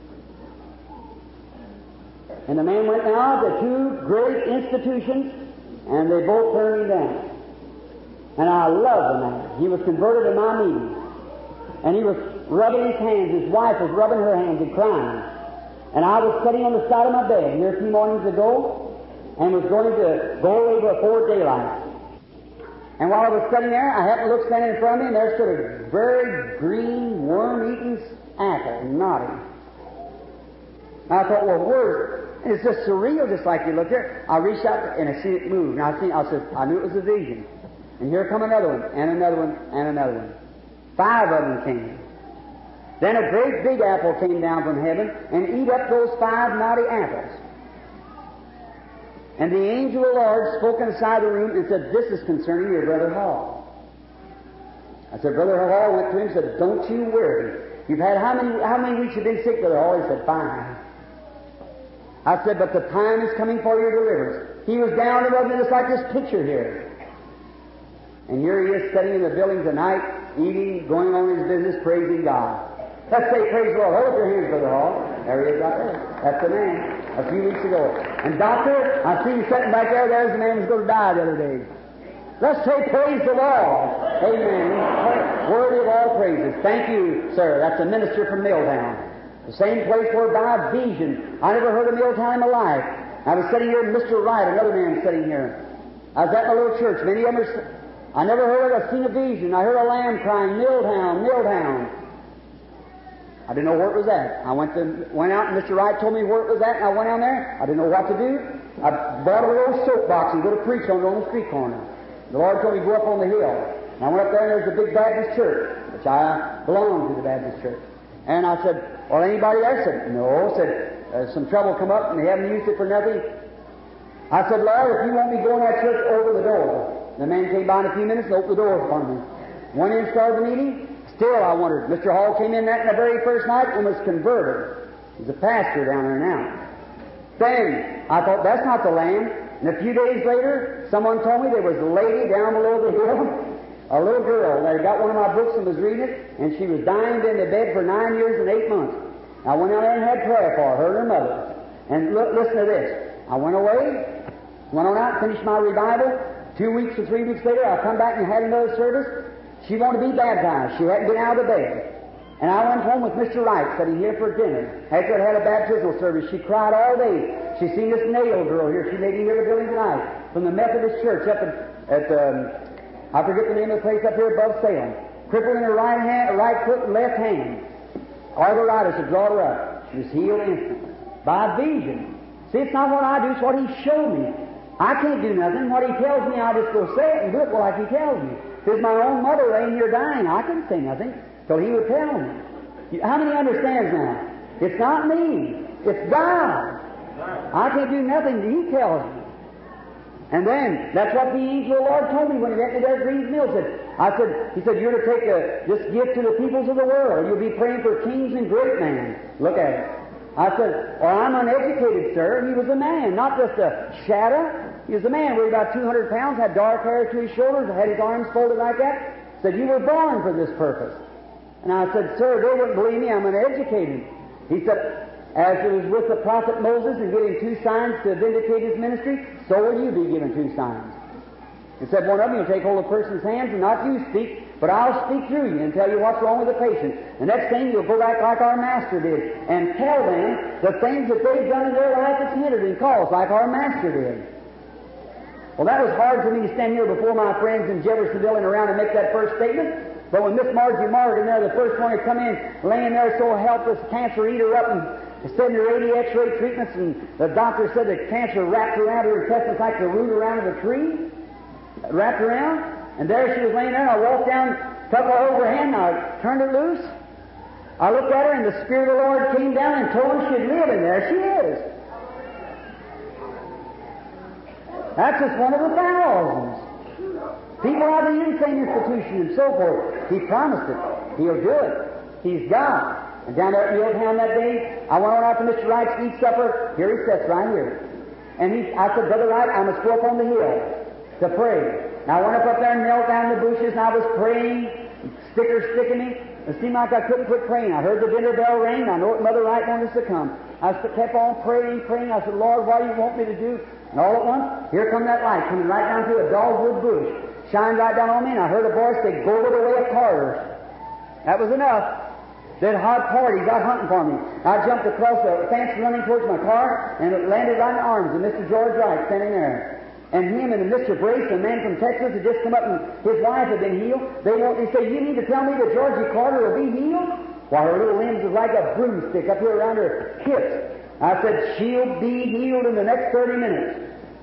And the man went now to two great institutions, and they both turned him down. And I love the man. He was converted at my meeting. And he was rubbing his hands. His wife was rubbing her hands and crying. And I was sitting on the side of my bed here a few mornings ago and was going to go away before daylight. And while I was sitting there, I happened to look standing in front of me, and there stood a very green, worm-eaten apple, nodding. And I thought, well, it's just surreal, just like you look there. I reached out and I seen it move. And I knew it was a vision. And here come another one, and another one, and another one. 5 of them came. Then a great big apple came down from heaven and eat up those 5 naughty apples. And the angel of the Lord spoke inside the room and said, this is concerning your brother Hall. I said, Brother Hall went to him and said, don't you worry. You've had how many weeks you've been sick, Brother Hall? He said, 5. I said, but the time is coming for your deliverance. He was down and up just like this picture here. And here he is sitting in the building tonight, eating, going on his business, praising God. Let's say, praise the Lord. Hold up your hands, Brother Hall. There he is right there. That's the man, a few weeks ago. And doctor, I see you sitting back there. There's the man who's going to die the other day. Let's say, praise the Lord. Amen. Worthy of all praises. Thank you, sir. That's a minister from Milltown. The same place where by vision. I never heard of Milltown in my life. I was sitting here, Mr. Wright, another man sitting here. I was at my little church. Many of them I never heard of, I've seen a vision. I heard a lamb crying, Milltown, Milltown. I didn't know where it was at. I went out, and Mr. Wright told me where it was at, and I went down there. I didn't know what to do. I bought a little soapbox and go to preach on the street corner. The Lord told me to go up on the hill. And I went up there, and there's a big Baptist church, which I belong to, the Baptist church. And I said, well, anybody there? Said, no. Said, some trouble come up, and they haven't used it for nothing. I said, Lord, if you want me to go in that church, open the door. The man came by in a few minutes and opened the door for me. Went in and started the meeting. Still, I wondered. Mr. Hall came in that the very first night and was converted. He's a pastor down there now. Then, I thought, that's not the Lamb. And a few days later, someone told me there was a lady down below the hill, a little girl that had got one of my books and was reading it, and she was dying in the bed for 9 years and 8 months. I went down there and had prayer for her and her mother. And listen to this. I went away, went on out, finished my revival. 2 weeks or 3 weeks later, I come back and had another service. She wanted to be baptized. She hadn't been out of bed. And I went home with Mr. Wright, sitting here for dinner. After I had a baptismal service, she cried all day. She seen this Nail girl here. She may be here in the building tonight, from the Methodist Church up at I forget the name of the place up here above Salem. Crippled in her right foot and left hand. Arthritis had brought her up. She was healed instantly. By vision. See, it's not what I do, it's what He showed me. I can't do nothing. What He tells me, I just go say it and do it like He tells me. There's my own mother laying here dying. I couldn't say nothing till He would tell me. How many understands now? It's not me. It's God. I can't do nothing till He tells me. And then, that's what the angel of the Lord told me when He met me there at Green's Mill. He said, you're to take this gift to the peoples of the world. You'll be praying for kings and great men. Look at it. I said, well, I'm uneducated, sir. He was a man, not just a shadow. He was a man, weighed about 200 pounds, had dark hair to his shoulders, had his arms folded like that. Said, you were born for this purpose. And I said, sir, they wouldn't believe me. I'm uneducated. He said, as it was with the prophet Moses in giving 2 signs to vindicate his ministry, so will you be given 2 signs. He said, one of them, you'll take hold of a person's hands and not you speak, but I'll speak through you and tell you what's wrong with the patient. The next thing, you'll go back like our Master did and tell them the things that they've done in their life that's hindered in cause, like our Master did. Well, that was hard for me to stand here before my friends in Jeffersonville and around and make that first statement. But when Miss Margie Morgan there, the first one to come in, laying there so helpless, cancer eat her up and send her 80 X-ray treatments, and the doctor said the cancer wrapped around her intestines like the root around of a tree. Wrapped around, and there she was laying there, and I walked down, took her over her hand, and I turned her loose. I looked at her, and the Spirit of the Lord came down and told her she'd live, and there she is. That's just one of the thousands. People have the insane institution and so forth. He promised it. He'll do it. He's God. And down there at Milltown that day, I went on out to Mr. Wright's to eat supper. Here he sits right here. And I said, Brother Wright, I must go up on the hill to pray. Now I went up there and knelt down in the bushes, and I was praying, stickers sticking me. It seemed like I couldn't quit praying. I heard the dinner bell ring. I know what Mother Wright wanted us to come. I kept on praying. I said, Lord, what do you want me to do? And all at once, here come that light coming right down through a dogwood bush. Shined right down on me, and I heard a voice say, go over the way of Carter's. That was enough. They'd hard parties out hunting for me. I jumped across the fence running towards my car, and it landed right in the arms of Mr. George Wright standing there. And him and Mr. Brace, a man from Texas, had just come up, and his wife had been healed. They say, you mean to tell me that Georgie Carter will be healed? Why, her little limbs was like a broomstick up here around her hips. I said, she'll be healed in the next 30 minutes.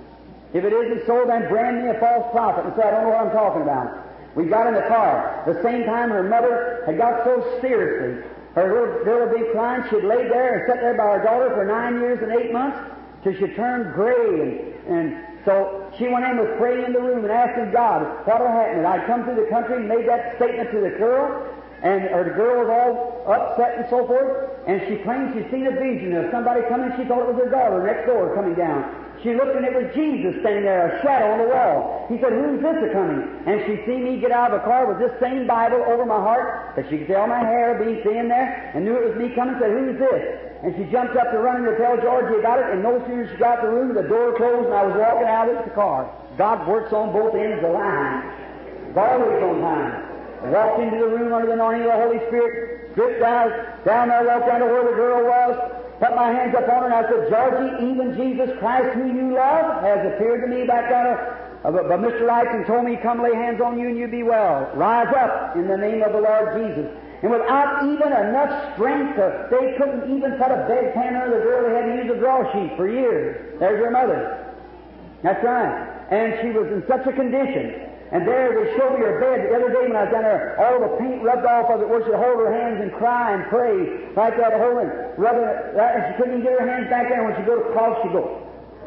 If it isn't so, then brand me a false prophet and say, I don't know what I'm talking about. We got in the car. The same time her mother had got so seriously. Her little girl had been crying. She'd laid there and sat there by her daughter for 9 years and 8 months till she turned gray. And so she went in, was praying in the room and asking God what had happened. I'd come through the country and made that statement to the girl. And the girl was all upset and so forth. And she claimed she'd seen a vision of somebody coming. She thought it was her daughter next door coming down. She looked and it was Jesus standing there, a shadow on the wall. He said, who's this a-coming? And she seen me get out of the car with this same Bible over my heart, that she could see all my hair being thin there, and knew it was me coming, said, who's this? And she jumped up to running to tell Georgie about it, and no sooner she got to the room, the door closed, and I was walking out of the car. God works on both ends of the line. It's always on time. I walked into the room under the anointing of the Holy Spirit, stripped down there, walked down to where the girl was, put my hands up on her, and I said, Georgie, even Jesus Christ, who you love, has appeared to me back down by Mr. Wright and told me, come lay hands on you and you be well. Rise up in the name of the Lord Jesus. And without even enough strength, they couldn't even put a bedpan under the girl. They had to use a draw sheet for years. There's her mother. That's right. And she was in such a condition. And there they showed me her bed the other day when I was down there, all the paint rubbed off of it, where she'd hold her hands and cry and pray like that, holding, rubbing it, and she couldn't even get her hands back there. And when she'd go to cross, she'd go,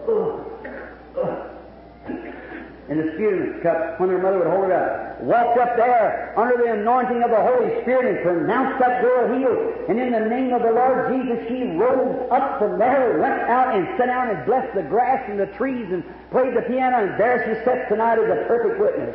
and the sputum cup when her mother would hold it up. Walked up there under the anointing of the Holy Spirit and pronounced that girl healed. And in the name of the Lord Jesus, she rose up from there, went out and sat down and blessed the grass and the trees and played the piano, and there she sits tonight as a perfect witness.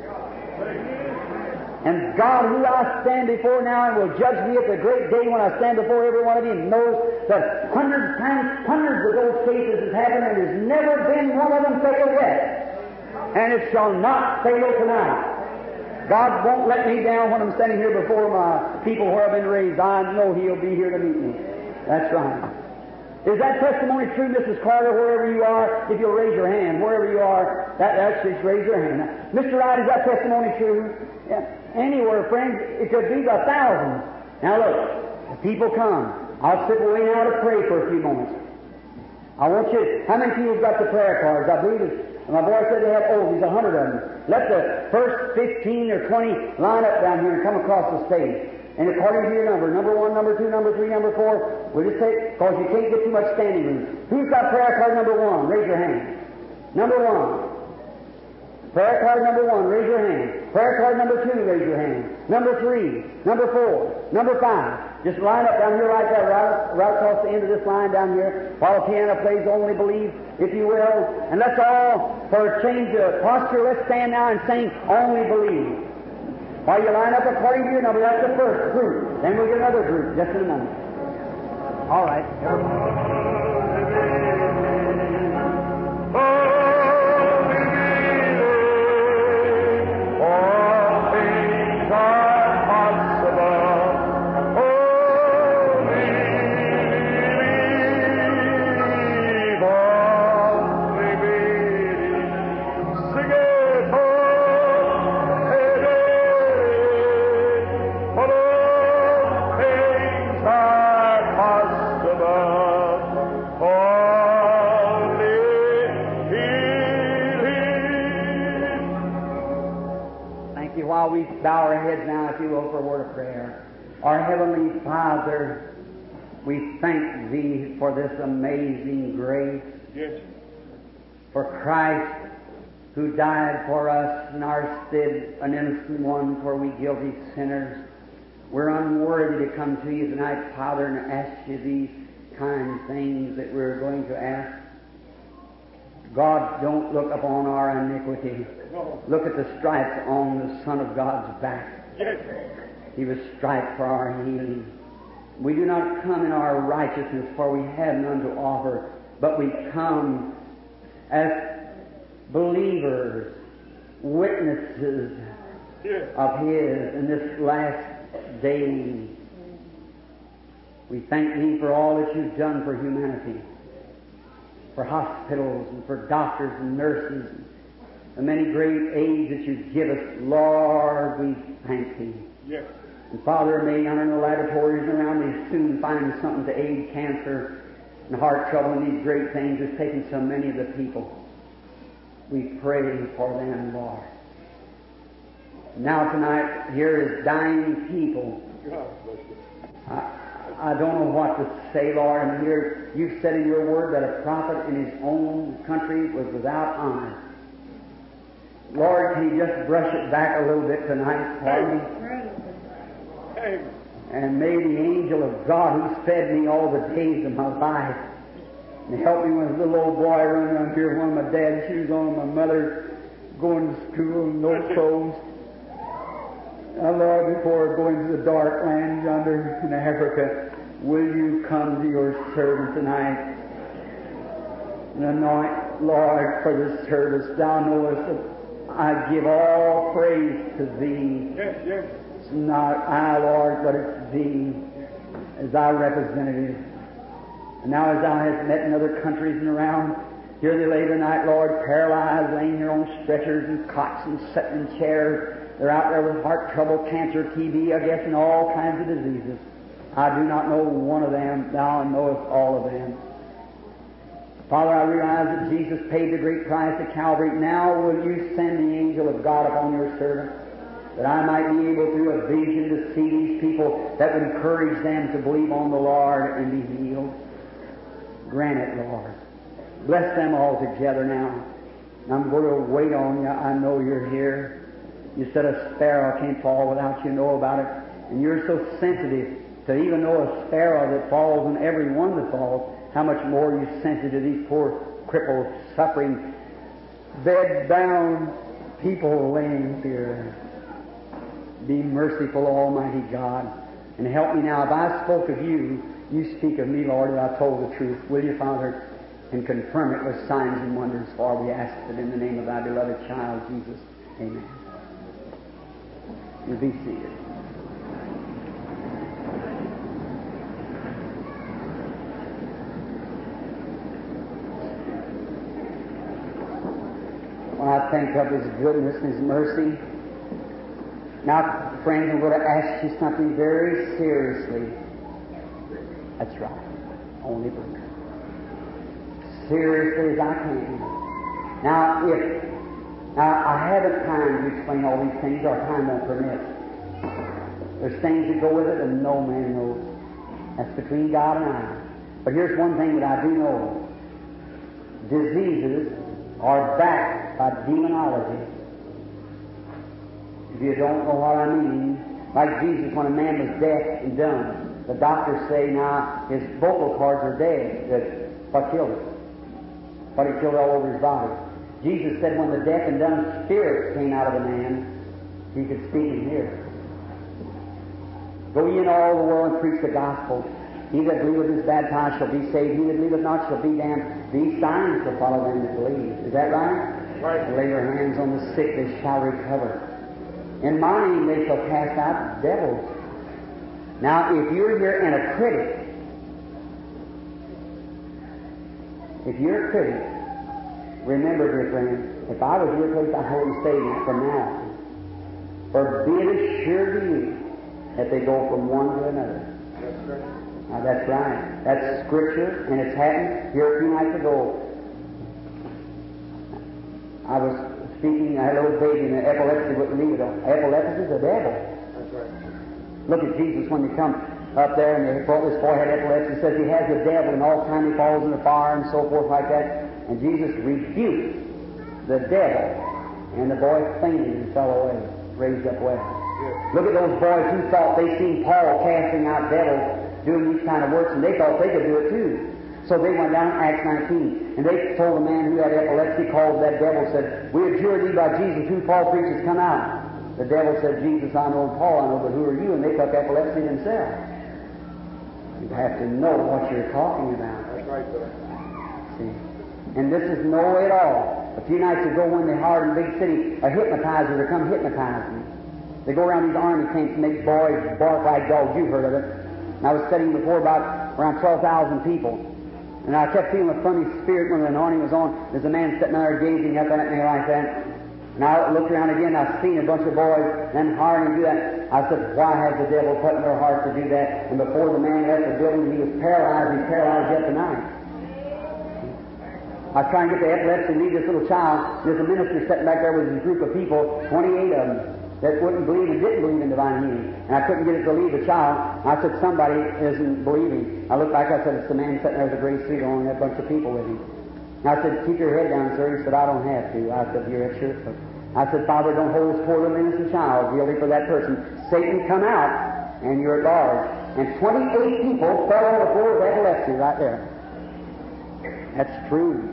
And God, who I stand before now and will judge me at the great day when I stand before every one of you, knows that hundreds of those cases has happened, and there's never been one of them fatal yet. And it shall not fail tonight. God won't let me down when I'm standing here before my people where I've been raised. I know He'll be here to meet me. That's right. Is that testimony true, Mrs. Carter, wherever you are? If you'll raise your hand, wherever you are, that's just raise your hand. Now, Mr. Wright, is that testimony true? Yeah. Anywhere, friends, it could be by thousands. Now look, the people come. I'll sit away now to pray for a few moments. I want you, how many people's got the prayer cards? I believe it's, my boy said they have, there's 100 of them. Let the first 15 or 20 line up down here and come across the stage. And according to your number 1, number 2, number 3, number 4, we'll just take, because you can't get too much standing room. Who's got prayer card number 1? Raise your hand. Number 1. Prayer card number 1, raise your hand. Prayer card number 2, raise your hand. Number 3, number 4, number 5. Just line up down here like that, right across the end of this line down here, while the piano plays Only Believe, if you will. And let's all, for a change of posture, let's stand now and sing Only Believe. While you line up according to your number, that's the first group. Then we'll get another group just in a moment. All right. While we bow our heads now, if you will, for a word of prayer. Our Heavenly Father, we thank Thee for this amazing grace. Yes. For Christ who died for us in our stead, an innocent one for we guilty sinners. We're unworthy to come to you tonight, Father, and ask you these kind things that we're going to ask. God, don't look upon our iniquity. Look at the stripes on the Son of God's back. He was striped for our healing. We do not come in our righteousness, for we have none to offer, but we come as believers, witnesses of His in this last day. We thank Thee for all that You've done for humanity, for hospitals and for doctors and nurses, and the many great aids that You give us. Lord, we thank Thee. Yes. And Father, may under the laboratories around Thee soon find something to aid cancer and heart trouble and these great things that's taken so many of the people. We pray for them, Lord. Now tonight, here is dying people. God bless you. I don't know what to say, Lord. And here You've said in Your Word that a prophet in his own country was without honor. Lord, can You just brush it back a little bit tonight for me? Amen. And may the angel of God who's fed me all the days of my life and helped me when I was a little old boy running around here with one of my dad's shoes on, my mother going to school and no clothes. Now, Lord, before going to the dark land yonder in Africa, will You come to Your servant tonight and anoint, Lord, for this service? Thou knowest that I give all praise to Thee. Yes, yes. It's not I, Lord, but it's Thee as Thy representative. And now as Thou hast met in other countries and around, here they lay tonight, Lord, paralyzed, laying here on stretchers and cots and sitting in chairs. They're out there with heart trouble, cancer, TB, I guess, and all kinds of diseases. I do not know one of them. Thou knowest all of them. Father, I realize that Jesus paid the great price at Calvary. Now will You send the angel of God upon Your servant, that I might be able through a vision to see these people that would encourage them to believe on the Lord and be healed. Grant it, Lord. Bless them all together now. And I'm going to wait on You. I know You're here. You said a sparrow can't fall without You know about it. And You're so sensitive to even know a sparrow that falls and every one that falls. How much more You're sensitive to these poor, crippled, suffering, bed-bound people laying here. Be merciful, Almighty God, and help me now. If I spoke of You, You speak of me, Lord, that I told the truth. Will You, Father, and confirm it with signs and wonders, for we ask it in the name of Thy beloved child, Jesus. Amen. You be seated. When I think of His goodness and His mercy, now, friends, I'm going to ask you something very seriously. That's right. Only believe. Seriously as I can. Now, I haven't time to explain all these things. Our time won't permit. There's things that go with it and no man knows. That's between God and I. But here's one thing that I do know. Diseases are backed by demonology. If you don't know what I mean, like Jesus, when a man was deaf and dumb, the doctors say now his vocal cords are dead. That's what killed him. What he killed all over his body. Jesus said when the deaf and dumb spirits came out of a man, he could speak and hear. Go ye into all the world and preach the gospel. He that believeth is baptized shall be saved. He that believeth not shall be damned. These signs shall follow them that believe. Is that right? Right. Lay your hands on the sick, they shall recover. In my name they shall cast out devils. Now, if you're here and a critic, remember, dear friend, if I was your place, I'd hold and stay there from now on. For be it assured to you that they go from one to another. That's right. Now, that's right. That's Scripture, and it's happened here a few nights ago. I was speaking, I had a little baby, and the epilepsy wouldn't leave it on. Epilepsy is a devil. That's right. Look at Jesus when they come up there, and they thought this boy had epilepsy. He says he has the devil, and all the time he falls in the fire and so forth like that. And Jesus rebuked the devil. And the boy fainted and fell away, raised up well. Look at those boys who thought they seen Paul casting out devils, doing these kind of works, and they thought they could do it too. So they went down to Acts 19, and they told a man who had epilepsy, called that devil, said, "We adjure thee by Jesus, who Paul preaches, come out." The devil said, "Jesus I know, and Paul I know, but who are you?" And they took epilepsy themselves. You have to know what you're talking about. That's right, sir. See? And this is no way at all. A few nights ago when they hired in a big city a hypnotizer to come hypnotize me. They go around these army camps and make boys bark like dogs. You've heard of it. And I was studying before about around 12,000 people. And I kept feeling a funny spirit when the anointing was on. There's a man sitting there gazing up at me like that. And I looked around again, I seen a bunch of boys then hiring to do that. I said, why has the devil put in their heart to do that? And before the man left the building, he was paralyzed. He's paralyzed yet tonight. I was trying to get the epilepsy and leave this little child. There's a minister sitting back there with a group of people, 28 of them, that wouldn't believe and didn't believe in divine healing. And I couldn't get it to leave the child. I said, somebody isn't believing. I looked back, I said, it's the man sitting there with a gray suit on and a bunch of people with him. And I said, keep your head down, sir. He said, I don't have to. I said, you're at church. I said, Father, don't hold this poor little innocent child guilty for that person. Satan, come out, and you're at large. And 28 people fell on the floor with epilepsy right there. That's true.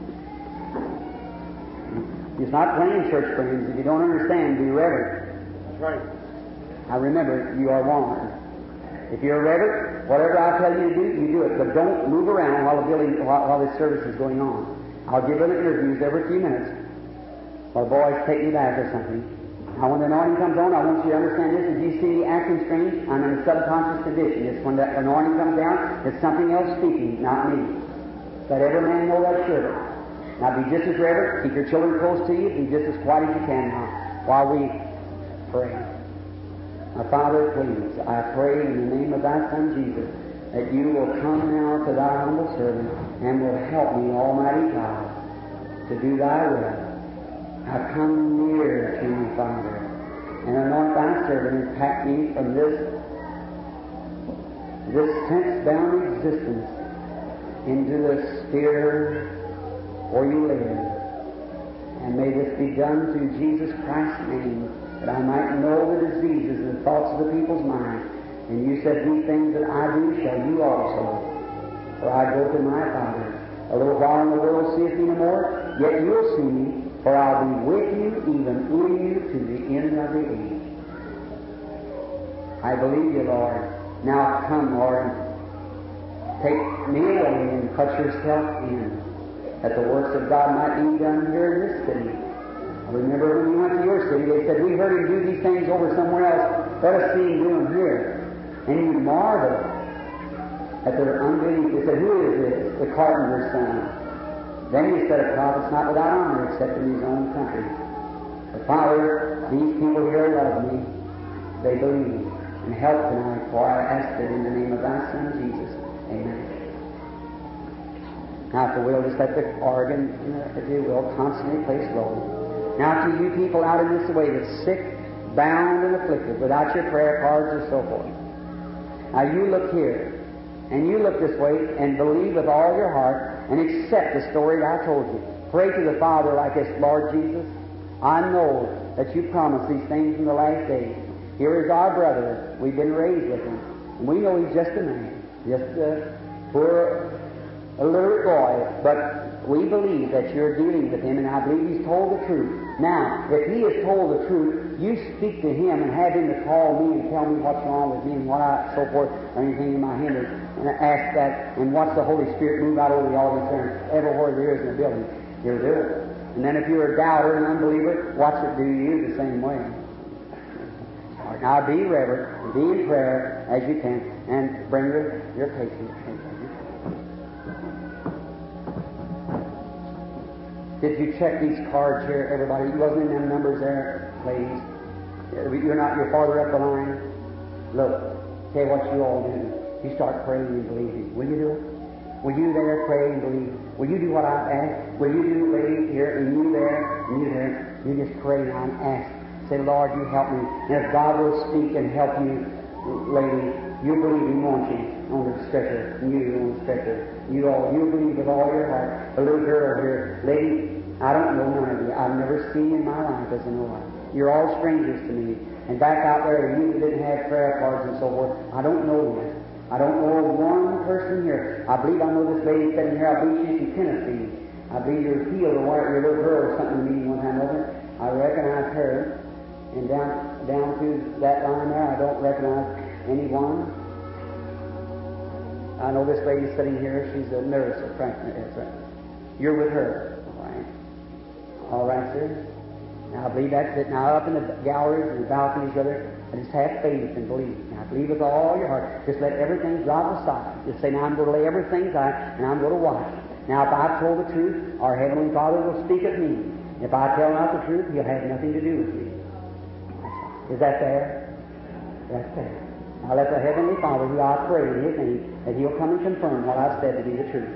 It's not playing, church friends. If you don't understand, be reverent. That's right. Now remember, you are warned. If you're reverent, whatever I tell you to do, you do it. But don't move around while this service is going on. I'll give them interviews every few minutes. Or boys take me back or something. Now when the anointing comes on, I want you to understand this. If you see me acting strange, I'm in a subconscious condition. It's when the anointing comes down, it's something else speaking, not me. Let every man know that sure. Now be just as reverent, keep your children close to you, be just as quiet as you can now while we pray. Now Father, please, I pray in the name of thy Son Jesus that you will come now to thy humble servant and will help me, Almighty God, to do thy will. Now come near to me, Father, and anoint thy servant and pack me from this sense-bound existence into the sphere where you live. And may this be done through Jesus Christ's name, that I might know the diseases and thoughts of the people's mind. And you said, these things that I do shall you also. For I go to my Father. A little while and the world seeth me no more, yet you'll see me, for I'll be with you, even in you, to the end of the age. I believe you, Lord. Now come, Lord, take me away and put yourself in, that the works of God might be done here in this city. I remember when you went to your city, they said, we heard him do these things over somewhere else. Let us see him do them here. And you marveled at their unbelief. They said, who is this? The carpenter's son. Then he said, a prophet's not without honor except in his own country. But Father, these people here love me. They believe. And help tonight, for I ask it in the name of thy Son, Jesus. Amen. Now, if you will, just let the organ, if you will, constantly play slow. Now, to you people out in this way that's sick, bound, and afflicted, without your prayer cards or so forth. Now, you look here, and you look this way, and believe with all your heart, and accept the story that I told you. Pray to the Father like this, Lord Jesus, I know that you promised these things in the last days. Here is our brother. We've been raised with him. And we know he's just a man, just a poor, illiterate boy. But we believe that you're dealing with him, and I believe he's told the truth. Now, if he has told the truth, you speak to him and have him to call me and tell me what's wrong with me and what I, so forth, or anything in my hindrance, and ask that, and watch the Holy Spirit move out over the audience there, everywhere there is in the building. He'll do it. And then if you're a doubter and unbeliever, watch it do you the same way. Now be reverent, be in prayer as you can, and bring your patients. Did you check these cards here, everybody? You wasn't in them numbers there, ladies? You're not, you're farther up the line. Look, tell you what you all do. You start praying and believing. Will you do it? Will you there pray and believe? Will you do what I ask? Will you do, lady, here, and you there, and you there? You just pray now and ask. Say, Lord, you help me. And if God will speak and help you, lady, you believe Him, won't you? On the stretcher. And you on the stretcher. You believe with all your heart. A little girl here, lady, I don't know none of you. I've never seen you in my life as I know of. You're all strangers to me. And back out there, you that didn't have prayer cards and so forth, I don't know you. I don't know one person here. I believe I know this lady sitting here. I believe she's from Tennessee. I believe you're healed or your little girl or something in the meeting one time over. I recognize her. And down through that line there, I don't recognize anyone. I know this lady sitting here. She's a nurse or Franklin. You're with her. All right, sir. Now, I believe that's it. Now, up in the galleries and the balconies, brother, I just have faith and believe. Now, believe with all your heart. Just let everything drop aside. Just say, now, I'm going to lay everything aside, and I'm going to watch. Now, if I've told the truth, our Heavenly Father will speak of me. If I tell not the truth, He'll have nothing to do with me. Is that fair? That's fair. Now, let the Heavenly Father, who I pray in His name, that He'll come and confirm what I've said to be the truth.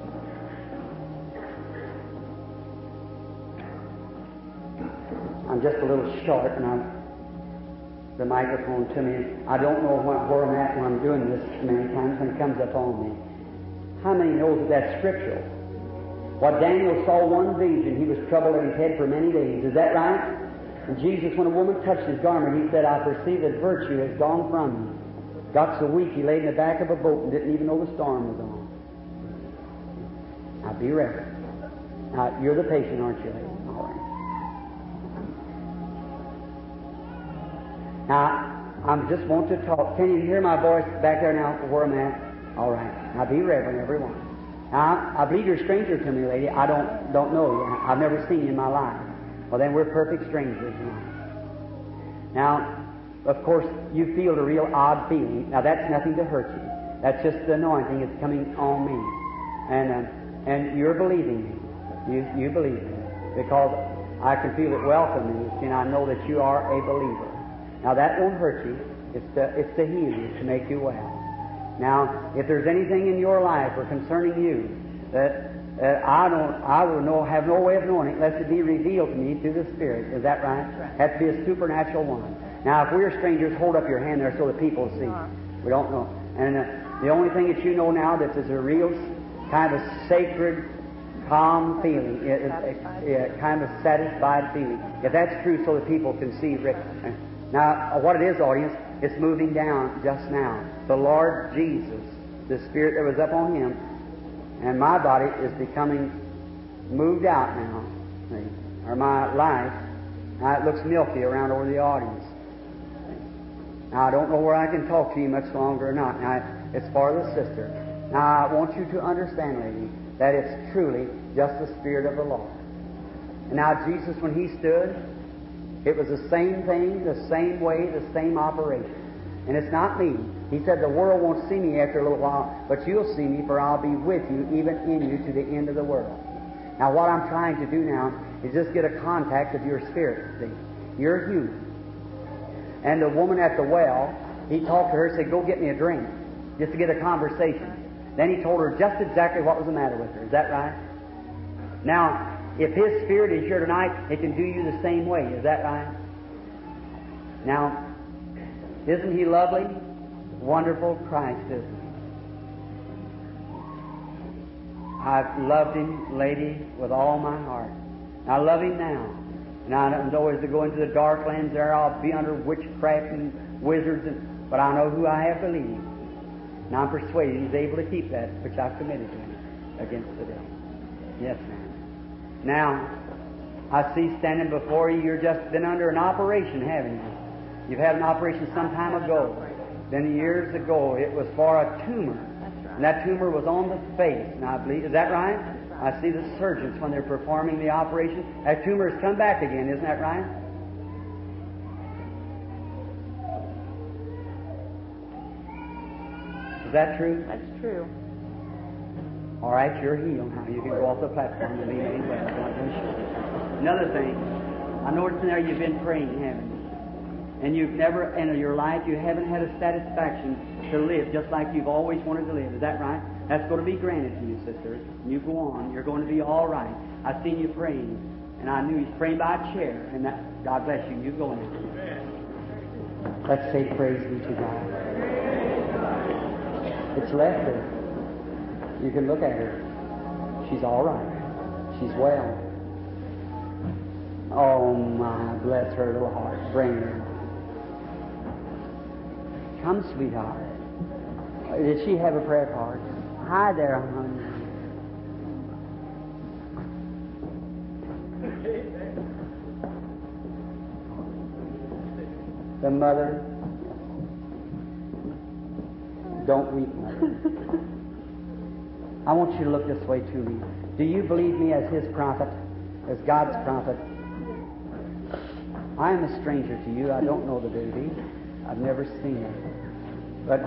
I'm just a little short, and the microphone to me. I don't know where I'm at when I'm doing this many times when it comes up on me. How many knows that that's scriptural? What Daniel saw one vision, he was troubled in his head for many days. Is that right? And Jesus, when a woman touched his garment, he said, I perceive that virtue has gone from him. Got so weak, he lay in the back of a boat and didn't even know the storm was on. Now, be ready. Now, you're the patient, aren't you, lady? All right. Now, I just want to talk. Can you hear my voice back there now where I'm at? All right. Now, be reverent, everyone. Now, I believe you're a stranger to me, lady. I don't know you. I've never seen you in my life. Well, then we're perfect strangers. Now, of course, you feel a real odd feeling. Now, that's nothing to hurt you. That's just the anointing that's coming on me. And you're believing me. You believe me. Because I can feel it welcoming you, and I know that you are a believer. Now, that won't hurt you. It's to heal you, to make you well. Now, if there's anything in your life or concerning you that I will have no way of knowing it unless it be revealed to me through the Spirit. Is that right? That's right. Has to be a supernatural one. Now, if we're strangers, hold up your hand there so that people see. We don't know. And the only thing that you know now that is a real kind of sacred, calm feeling, kind of satisfied feeling. If that's true, so that people can see. Now, what it is, audience, it's moving down just now. The Lord Jesus, the Spirit that was up on Him, and my body is becoming moved out now. Or my life, now it looks milky around over the audience. Now, I don't know where I can talk to you much longer or not. Now, it's for the sister. Now, I want you to understand, lady, that it's truly just the Spirit of the Lord. And now, Jesus, when He stood, it was the same thing, the same way, the same operation. And it's not me. He said, the world won't see me after a little while, but you'll see me, for I'll be with you, even in you, to the end of the world. Now, what I'm trying to do now is just get a contact of your spirit. See? You're human. And the woman at the well, he talked to her, said, go get me a drink, just to get a conversation. Then he told her just exactly what was the matter with her. Is that right? Now, if His Spirit is here tonight, it can do you the same way. Is that right? Now, isn't He lovely? Wonderful Christ, isn't He? I've loved Him, lady, with all my heart. I love Him now. And I know as to go into the dark lands there, I'll be under witchcraft and wizards, but I know who I have believed. And I'm persuaded He's able to keep that which I've committed to Him against the devil. Yes, ma'am. Now, I see standing before you, you've just been under an operation, haven't you? You've had an operation some time ago. Then years ago, it was for a tumor. That's right. And that tumor was on the face. And I believe, is that right? That's right. I see the surgeons, when they're performing the operation, that tumor has come back again. Isn't that right? Is that true? That's true. All right, you're healed now. You can go off the platform and be made well. Another thing, I noticed in there you've been praying, haven't you? And you've never, in your life, you haven't had a satisfaction to live just like you've always wanted to live. Is that right? That's going to be granted to you, sister. You go on. You're going to be all right. I've seen you praying, and I knew you was praying by a chair. And that, God bless you. You go now. Let's say praise be to God. It's left her. You can look at her. She's all right. She's well. Oh, my, bless her little heart. Bring her. Come, sweetheart. Did she have a prayer card? Hi there, honey. The mother. Don't weep, mother. I want you to look this way to me. Do you believe me as His prophet, as God's prophet? I am a stranger to you. I don't know the baby. I've never seen it. But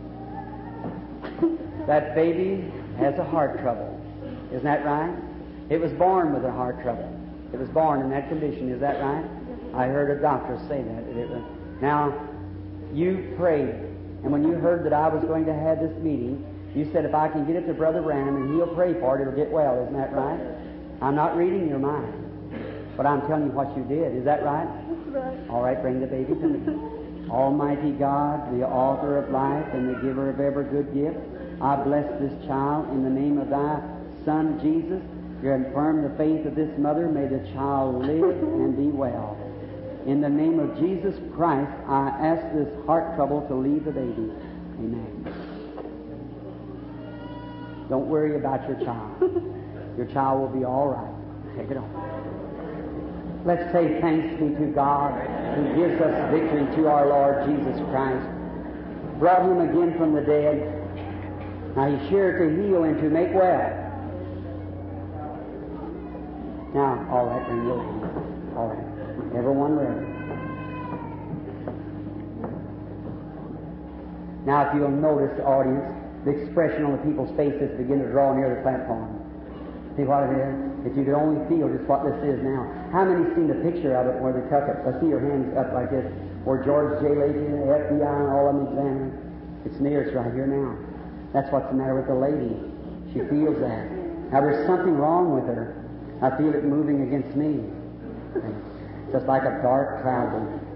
that baby has a heart trouble. Isn't that right? It was born with a heart trouble. It was born in that condition. Is that right? I heard a doctor say that. Now, you prayed, and when you heard that I was going to have this meeting, you said, if I can get it to Brother Branham and he'll pray for it, it'll get well. Isn't that right? I'm not reading your mind, but I'm telling you what you did. Is that right? That's right. All right, bring the baby to me. Almighty God, the author of life and the giver of every good gift, I bless this child in the name of thy Son, Jesus. You confirm the faith of this mother. May the child live and be well. In the name of Jesus Christ, I ask this heart trouble to leave the baby. Amen. Don't worry about your child. Your child will be all right. Take it on. Let's say thanks be to God who gives us victory through our Lord Jesus Christ. Brought Him again from the dead. Now He's sure to heal and to make well. Now, all right, bring the lady. All right. Everyone ready. Now, if you'll notice, audience, the expression on the people's faces begin to draw near the platform. See what it is? If you could only feel just what this is now. How many seen the picture of it where they took it? Let's see your hands up like this. Where George J. Lacey and the FBI and all of them examining. It's near us right here now. That's what's the matter with the lady. She feels that. Now, there's something wrong with her. I feel it moving against me. Just like a dark cloud.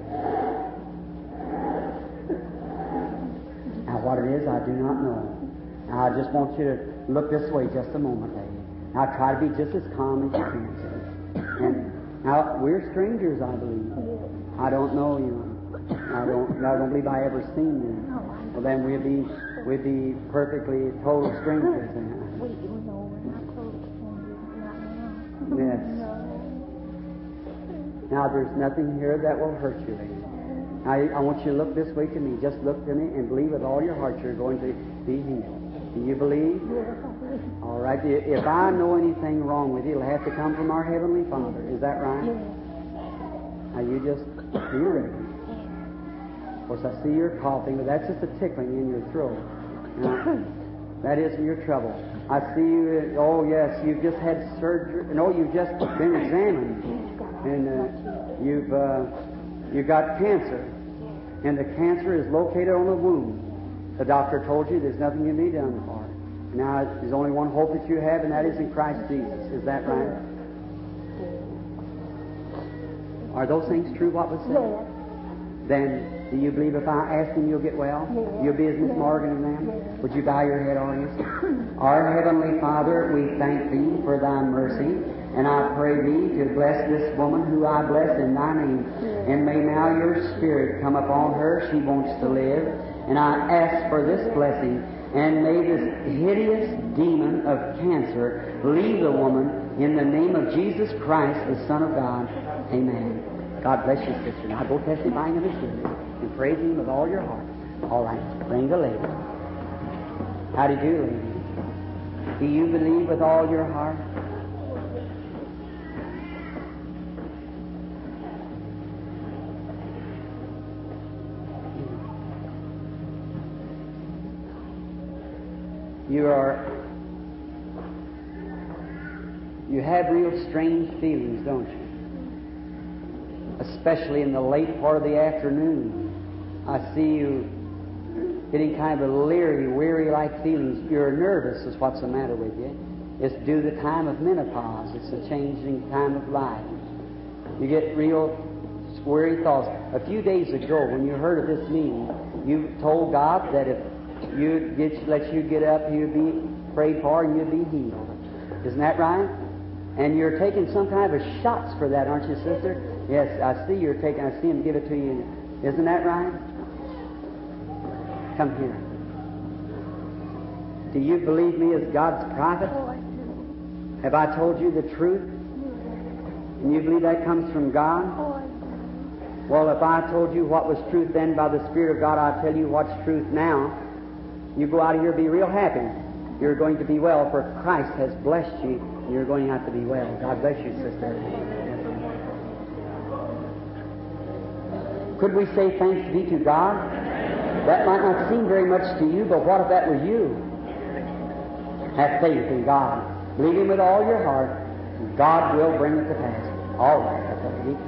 Now, what it is, I do not know. Now, I just want you to look this way just a moment, lady. Now, try to be just as calm as you can. And now, we're strangers, I believe. I don't know you. I don't believe I ever seen you. Well, then we'd be perfectly total strangers then. We do know we're not total strangers, not now. Yes. No. Now, there's nothing here that will hurt you, lady. Now, I want you to look this way to me. Just look to me and believe with all your heart you're going to be healed. Do you believe? Yes, I believe. All right. If I know anything wrong with you, it'll have to come from our Heavenly Father. Is that right? Yes. Now, you just feel ready. Of course, I see you're coughing, but that's just a tickling in your throat. Now, that isn't your trouble. I see you, oh yes, you've just had surgery. No, you've just been examined. And you've got cancer. And the cancer is located on the womb. The doctor told you there's nothing can be done for it. Now, there's only one hope that you have, and that is in Christ Jesus. Is that right? Are those things true, what was said? Yes. Then, do you believe if I ask Him you'll get well? Yes. You'll be as Miss Morgan and them? Yes. Would you bow your head, audience? Our Heavenly Father, we thank Thee for Thy mercy, and I pray Thee to bless this woman who I bless in Thy name. Yes. And may now Your Spirit come upon her. She wants to live. And I ask for this blessing, and may this hideous demon of cancer leave the woman in the name of Jesus Christ, the Son of God. Amen. God bless you, sister. Now go testifying of His goodness and praise Him with all your heart. All right, bring the lady. How do you do, lady? Do you believe with all your heart? You have real strange feelings, don't you? Especially in the late part of the afternoon. I see you getting kind of a leery, weary-like feelings. You're nervous is what's the matter with you. It's due to the time of menopause. It's a changing time of life. You get real weary thoughts. A few days ago, when you heard of this meeting, you told God that if let you get up, you'd be prayed for and you'd be healed. Isn't that right? And you're taking some kind of a shots for that, aren't you, sister? Yes, I see you're taking. I see him give it to you. Isn't that right? Come here. Do you believe me as God's prophet? Oh, I do. Have I told you the truth? And you believe that comes from God? Oh, I do. Well, if I told you what was truth then by the Spirit of God, I'll tell you what's truth now. You go out of here and be real happy. You're going to be well, for Christ has blessed you, and you're going to have to be well. God bless you, sister. Yes. Could we say thanks be to God? That might not seem very much to you, but what if that were you? Have faith in God. Believe Him with all your heart, and God will bring it to pass. All right, that's what it is.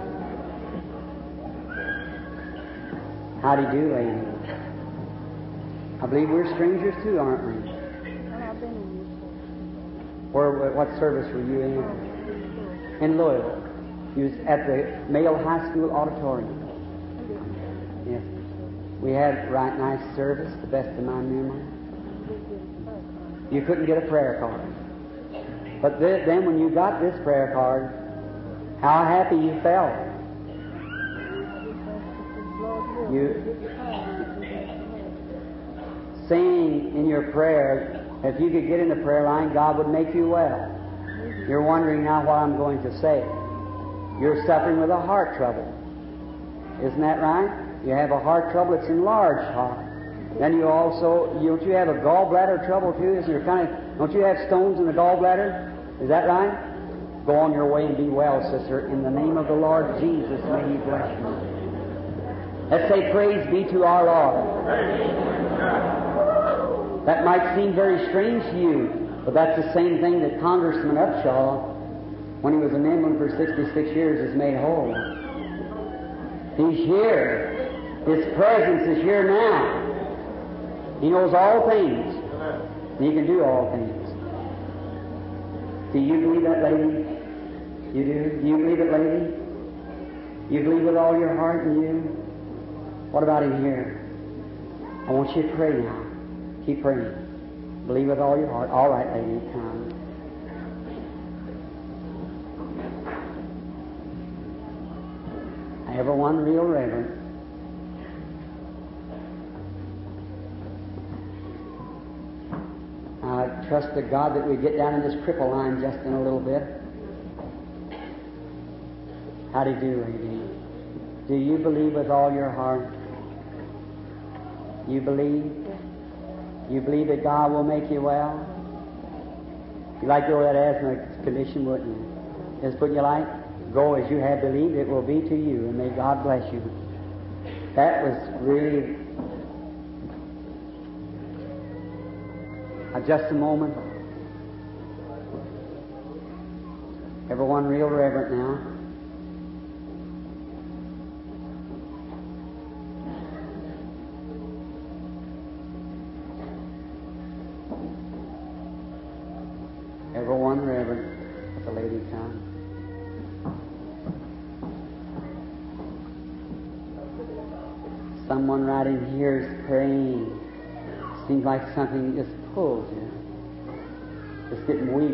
How do you do, lady? I believe we're strangers too, aren't we? Well, I've been in What service were you in? Louisville. In Louisville. You was at the Male High School auditorium. Yes. We had right nice service, the best of my memory. You couldn't get a prayer card. But then when you got this prayer card, how happy you felt. You saying in your prayer, if you could get in the prayer line, God would make you well. You're wondering now what I'm going to say. You're suffering with a heart trouble. Isn't that right? You have a heart trouble, it's enlarged heart. Then you also, don't you have a gallbladder trouble too? Don't you have stones in the gallbladder? Is that right? Go on your way and be well, sister. In the name of the Lord Jesus, may He bless you. Let's say praise be to our Lord. That might seem very strange to you, but that's the same thing that Congressman Upshaw, when he was in England for 66 years, has made whole. He's here. His presence is here now. He knows all things. And He can do all things. Do you believe that, lady? You do? Do you believe it, lady? You believe with all your heart and you? What about in here? I want you to pray now. Keep praying. Believe with all your heart. All right, lady, come. Everyone real reverent. I trust to God that we get down in this cripple line just in a little bit. How do you do, lady? Do you believe with all your heart? You believe? You believe that God will make you well? You'd like to go that asthma condition, wouldn't you? Just wouldn't you like? Go as you have believed, it will be to you, and may God bless you. That was really just a moment. Everyone real reverent now. Everyone reverent. Let the lady come. Someone right in here is praying. Seems like something just pulls you. Just getting weak.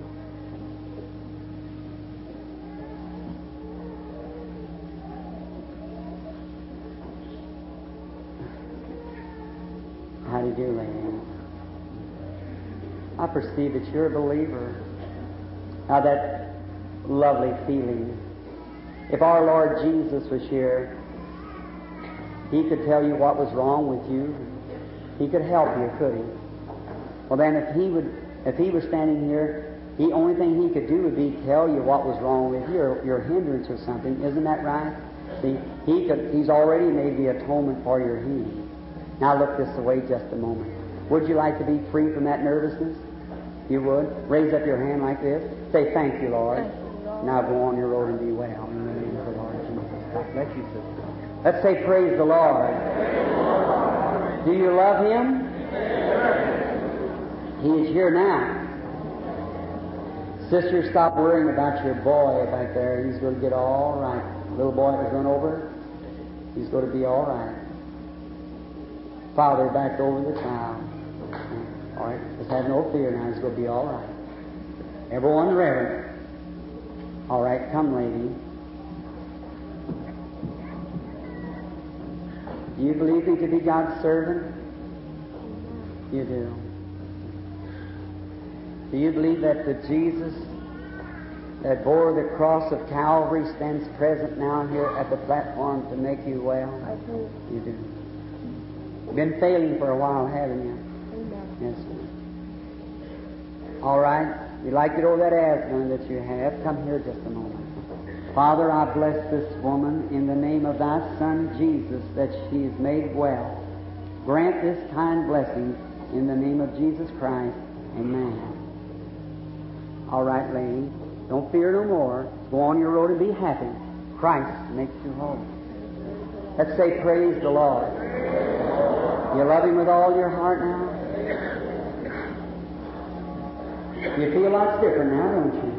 How do you do, lady? I perceive that you're a believer. Now that lovely feeling. If our Lord Jesus was here, He could tell you what was wrong with you. He could help you, could He? Well then, if He was standing here, the only thing He could do would be tell you what was wrong with you, or your hindrance or something. Isn't that right? See, He's already made the atonement for your healing. Now look this way just a moment. Would you like to be free from that nervousness? You would? Raise up your hand like this. Say, thank you, Lord. Thank you, Lord. Now go on your road and be well. In the name of the Lord Jesus. God bless you, sister. Let's say, praise the Lord. Do you love Him? He is here now. Sister, stop worrying about your boy back there. He's going to get all right. Little boy that was run over, he's going to be all right. Father, back over the child. All right, just have no fear now. He's going to be all right. Everyone reverent. All right, come, lady. Do you believe me to be God's servant? You do. Do you believe that the Jesus that bore the cross of Calvary stands present now here at the platform to make you well? I do. You do. You've been failing for a while, haven't you? Amen. Yes, sir. All right. You'd like to get over that asthma that you have. Come here just a moment. Father, I bless this woman in the name of thy Son, Jesus, that she is made well. Grant this kind blessing in the name of Jesus Christ. Amen. All right, lady. Don't fear no more. Go on your road and be happy. Christ makes you whole. Let's say, praise the Lord. You love Him with all your heart now? You feel lots different now, don't you?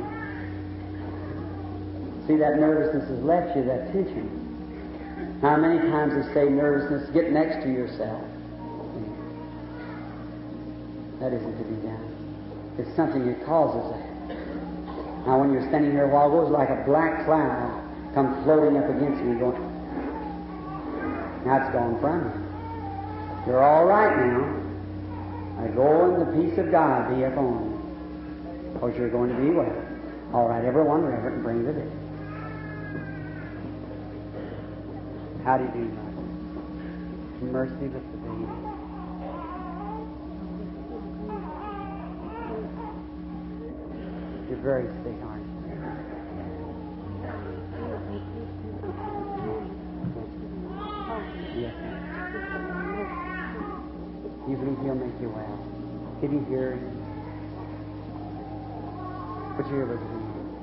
See, that nervousness has left you, that tension. How many times they say nervousness, get next to yourself. That isn't to be done. It's something that causes that. Now, when you're standing here a while ago, it was like a black cloud come floating up against you, going, now it's gone from you. You're all right now. I go in the peace of God be upon you. Because you're going to be well. All right, everyone, reverend, and bring the day. How do you do, Mother? Mercy with the baby. You're very sick, aren't you? Yes, sir. You believe He'll make you well? Did you hear Him? Put your ear to Him.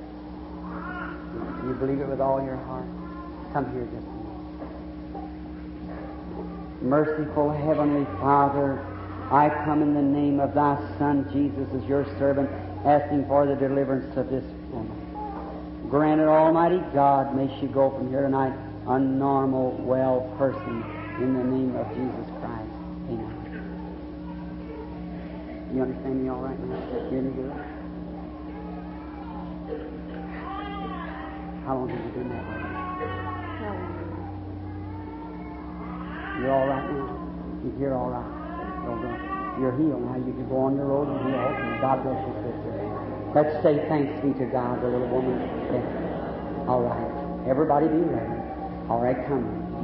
You believe it with all your heart? Come here just a minute. Merciful Heavenly Father, I come in the name of Thy Son Jesus as Your servant, asking for the deliverance of this woman. Grant it, Almighty God, may she go from here tonight a normal, well person in the name of Jesus Christ. Amen. You understand me all right now? You any good? How long have you been that way? You're all right now? You're all right? You're healed now. You can go on your road and be healed. God bless you, sister. Let's say thanks be to God, the little woman. Okay. All right. Everybody be ready. All right, come.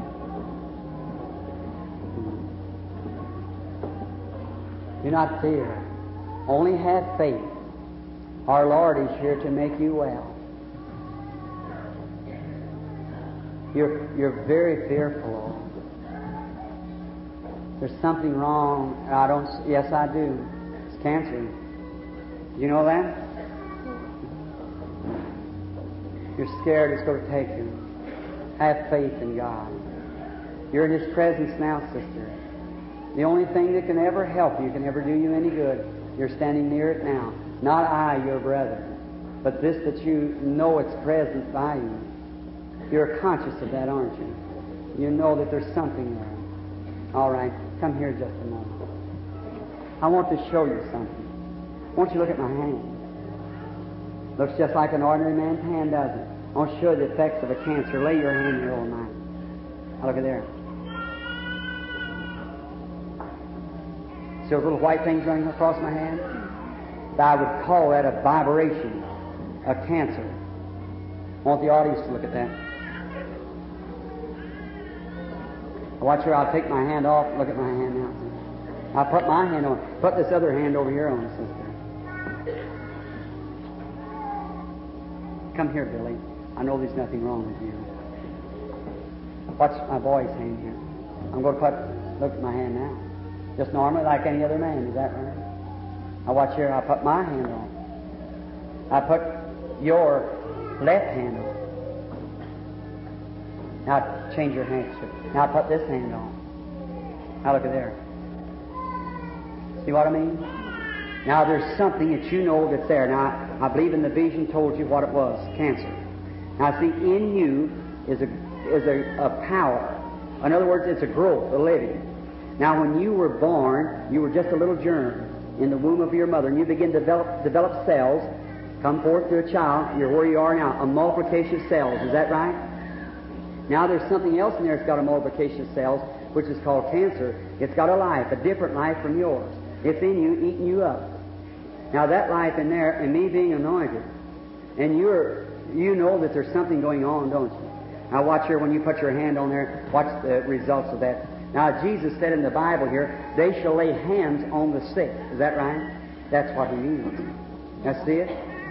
Do not fear. Only have faith. Our Lord is here to make you well. You're very fearful. There's something wrong. Yes, I do. It's cancer. You know that? You're scared it's going to take you. Have faith in God. You're in His presence now, sister. The only thing that can ever help you, can ever do you any good, you're standing near it now. Not I, your brother, but this that you know it's present by you. You're conscious of that, aren't you? You know that there's something there. All right, come here just a moment. I want to show you something. Won't you look at my hand? Looks just like an ordinary man's hand, doesn't it? I want to show you the effects of a cancer. Lay your hand here all night. Now look at there. See those little white things running across my hand? I would call that a vibration, a cancer. I want the audience to look at that. Watch here, I'll take my hand off. Look at my hand now. I'll put my hand on. Put this other hand over here on, sister. Come here, Billy. I know there's nothing wrong with you. Watch my boy's hand here. I'm going to look at my hand now. Just normally like any other man, is that right? Now watch here, I'll put my hand on. I put your left hand on. Now change your handkerchief. Now put this hand on. Now look at there. See what I mean? Now there's something that you know that's there. Now I believe in the vision told you what it was, cancer. Now see, in you is a power. In other words, it's a growth, a living. Now when you were born, you were just a little germ in the womb of your mother, and you begin to develop cells, come forth to a child. You're where you are now, a multiplication of cells. Is that right? Now there's something else in there that's got a multiplication of cells, which is called cancer. It's got a life, a different life from yours. It's in you, eating you up. Now that life in there, and me being anointed, and you know that there's something going on, don't you? Now watch here, when you put your hand on there, watch the results of that. Now Jesus said in the Bible here, they shall lay hands on the sick. Is that right? That's what He means. Now see it?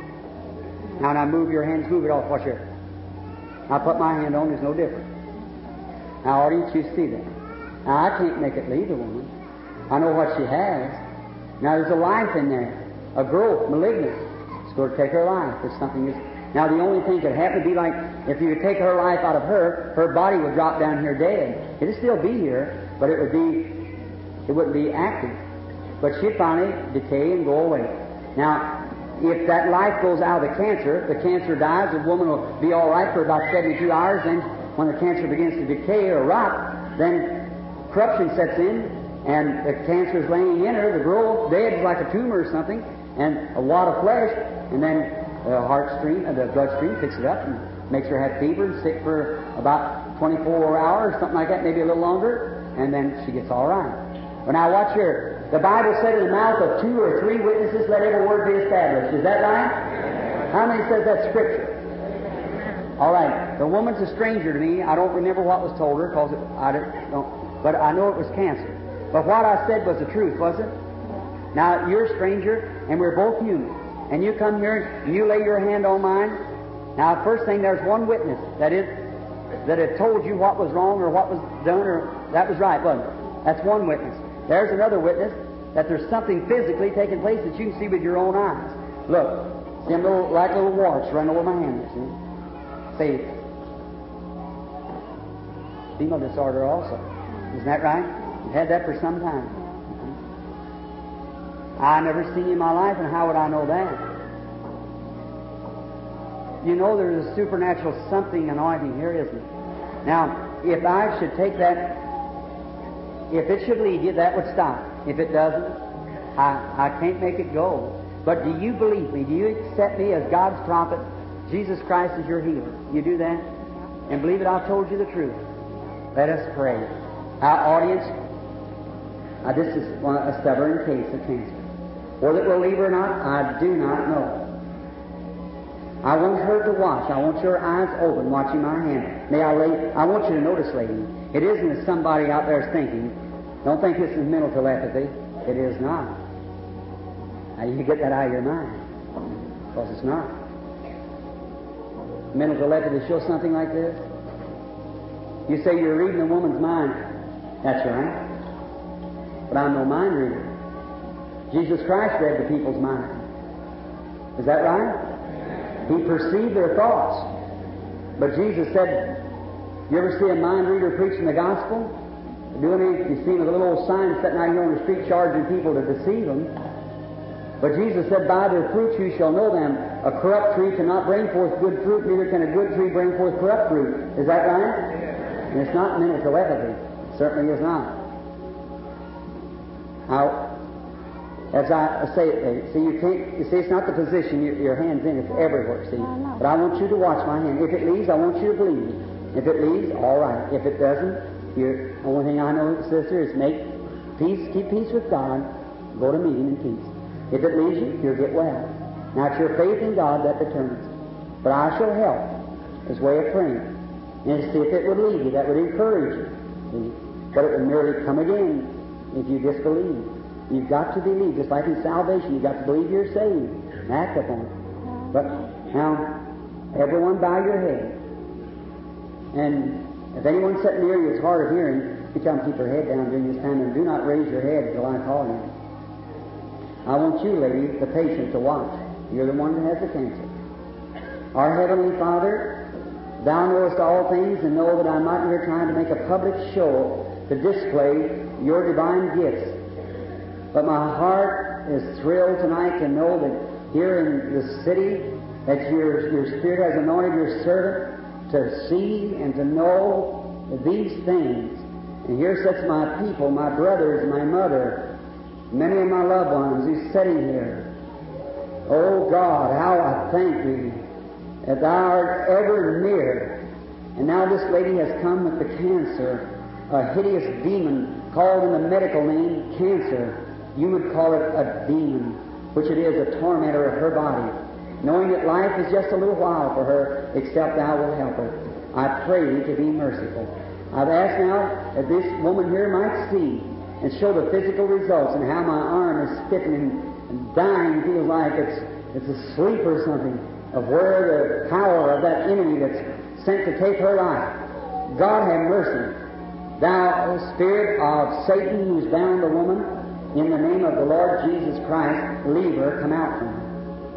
Now move your hands, move it off. Watch here. I put my hand on, there's no difference. Now audience, you see that. Now I can't make it leave the woman. I know what she has. Now there's a life in there, a growth, malignant. It's going to take her life. There's something is. Now the only thing could happen would be like if you would take her life out of her, her body would drop down here dead. It'd still be here, but it wouldn't be active. But she'd finally decay and go away. Now, if that life goes out of the cancer dies, the woman will be all right for about 72 hours. Then when the cancer begins to decay or rot, then corruption sets in, and the cancer is laying in her, the growth, dead like a tumor or something, and a wad of flesh, and then the the bloodstream picks it up and makes her have fever and sick for about 24 hours, something like that, maybe a little longer, and then she gets all right. But now watch here. The Bible said in the mouth of 2 or 3 witnesses, let every word be established. Is that right? How many says that's Scripture? All right. The woman's a stranger to me. I don't remember what was told her, because but I know it was cancer. But what I said was the truth, wasn't it? Now, you're a stranger, and we're both human. And you come here, and you lay your hand on mine. Now, first thing, there's one witness that had told you what was wrong or what was done, or that was right, wasn't it? That's one witness. There's another witness that there's something physically taking place that you can see with your own eyes. Look, see them like little warts running over my hand, see? See, female disorder also. Isn't that right? You've had that for some time. I never seen you in my life, and how would I know that? You know there's a supernatural something anointing here, isn't it? Now, if I should take that, if it should lead you, that would stop. If it doesn't, I can't make it go. But do you believe me? Do you accept me as God's prophet? Jesus Christ is your healer. You do that? And believe it, I've told you the truth. Let us pray. Our audience, this is a stubborn case of cancer. Whether it will leave or not, I do not know. I want her to watch. I want your eyes open, watching my hand. I want you to notice, lady, it isn't as somebody out there is thinking. Don't think this is mental telepathy. It is not. Now, you get that out of your mind, because it's not. Mental telepathy shows something like this. You say you're reading a woman's mind. That's right. But I'm no mind reader. Jesus Christ read the people's mind. Is that right? He perceived their thoughts. But Jesus said, you ever see a mind reader preaching the gospel? You see him with a little old sign sitting out here on the street charging people to deceive them. But Jesus said, by their fruits you shall know them. A corrupt tree cannot bring forth good fruit, neither can a good tree bring forth corrupt fruit. Is that right? And it's not mental telepathy. It certainly is not. Now, as I say, see, it's not the position your hand's in, it's everywhere, see. But I want you to watch my hand. If it leaves, I want you to believe me. If it leaves, all right. If it doesn't, the only thing I know, sister, is make peace, keep peace with God, go to meet Him in peace. If it leaves you, you'll get well. Now, it's your faith in God that determines it. But I shall help as way of praying. And see if it would lead you, that would encourage you. See? But it would merely come again if you disbelieve. You've got to believe, just like in salvation, you've got to believe you're saved and act upon it. But now, everyone bow your head. And if anyone sitting near you is hard of hearing, you tell them to keep their head down during this time and do not raise your head until I call you. I want you, lady, the patient, to watch. You're the one that has the cancer. Our Heavenly Father, Thou knowest all things, and know that I'm not here trying to make a public show to display your divine gifts. But my heart is thrilled tonight to know that here in the city that your Spirit has anointed your servant to see and to know these things. And here sits my people, my brothers, my mother, many of my loved ones who's sitting here. Oh God, how I thank Thee that Thou art ever near. And now this lady has come with the cancer, a hideous demon called in the medical name cancer. You would call it a demon, which it is, a tormentor of her body, knowing that life is just a little while for her, except Thou wilt help her. I pray Thee to be merciful. I've asked now that this woman here might see and show the physical results and how my arm is stiffening and dying, feels like it's asleep or something, of where the power of that enemy that's sent to take her life. God have mercy. Thou spirit of Satan who's bound the woman, in the name of the Lord Jesus Christ, leave her, come out from her.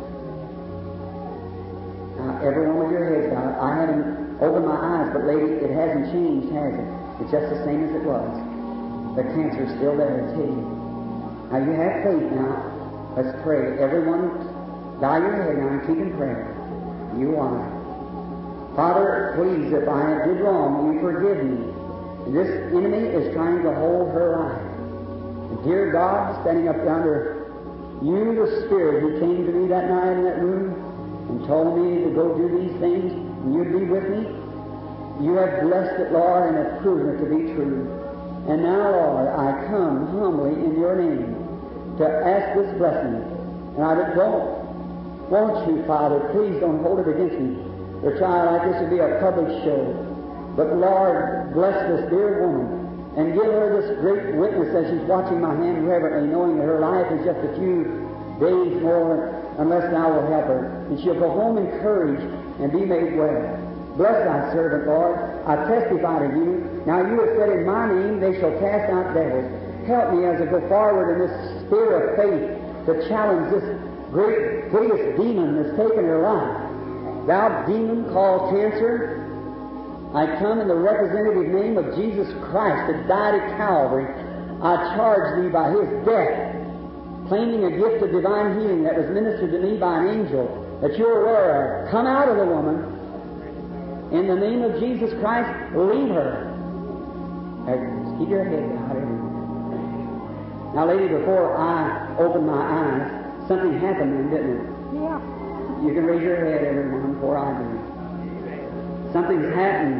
Now, every one with your heads bowed. I haven't opened my eyes, but lady, it hasn't changed, has it? It's just the same as it was. The cancer's still there, it's hidden. Now you have faith now. Let's pray. Everyone, bow your head now and keep in prayer. You are. Father, please, if I did wrong, you forgive me. And this enemy is trying to hold her life. And dear God, standing up yonder, you, the Spirit who came to me that night in that room and told me to go do these things, and you'd be with me, you have blessed it, Lord, and have proven it to be true. And now, Lord, I come humbly in your name to ask this blessing. And I don't want you, Father, please don't hold it against me. The trial like this would be a public show. But Lord, bless this dear woman and give her this great witness as she's watching my hand reverently, knowing that her life is just a few days more unless Thou will help her. And she'll go home encouraged and be made well. Bless Thy servant, Lord. I testify to you. Now you have said in my name they shall cast out devils. Help me as I go forward in this spirit of faith to challenge this great, hideous demon that's taken her life. Thou demon called cancer, I come in the representative name of Jesus Christ that died at Calvary. I charge Thee by His death, claiming a gift of divine healing that was ministered to me by an angel that you're aware of. Come out of the woman. In the name of Jesus Christ, leave her. Just keep your head down, everyone. Now, lady, before I open my eyes, something happened then, didn't it? Yeah. You can raise your head, everyone, before I do. Something's happened.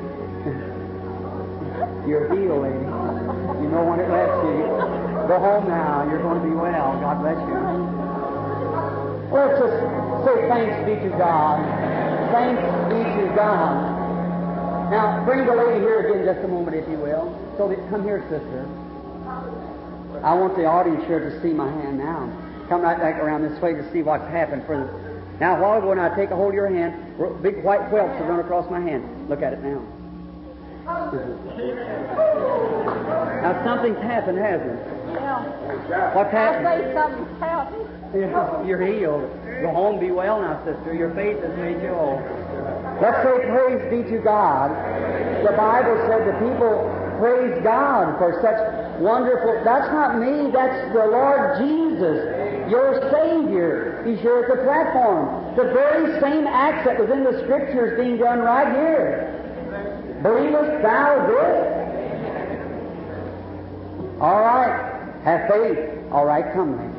You're healed, lady. You know when it left you. Go home now. You're going to be well. God bless you. Let's just say thanks be to God. Thanks be to God. Now, bring the lady here again just a moment, if you will. So, come here, sister. I want the audience here to see my hand now. Come right back around this way to see what's happened. Now, a while ago, when I take a hold of your hand, big white whelps have run across my hand. Look at it now. Now, something's happened, hasn't it? Yeah. What's happened? I say something's happened. You're healed. Go home, be well now, sister. Your faith has made you whole. Let's say praise be to God. The Bible said the people praise God for such wonderful... That's not me, that's the Lord Jesus, your Savior. He's here at the platform. The very same acts that was in the Scriptures being done right here. Believest thou this? All right. Have faith. All right, come then.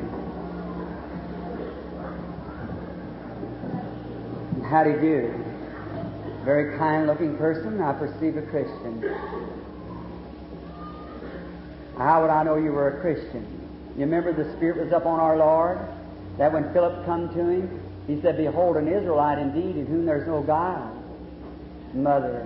How do you do? Very kind-looking person. I perceive a Christian. How would I know you were a Christian? You remember the Spirit was up on our Lord? That when Philip come to him, he said, Behold, an Israelite indeed, in whom there's no guile. Mother.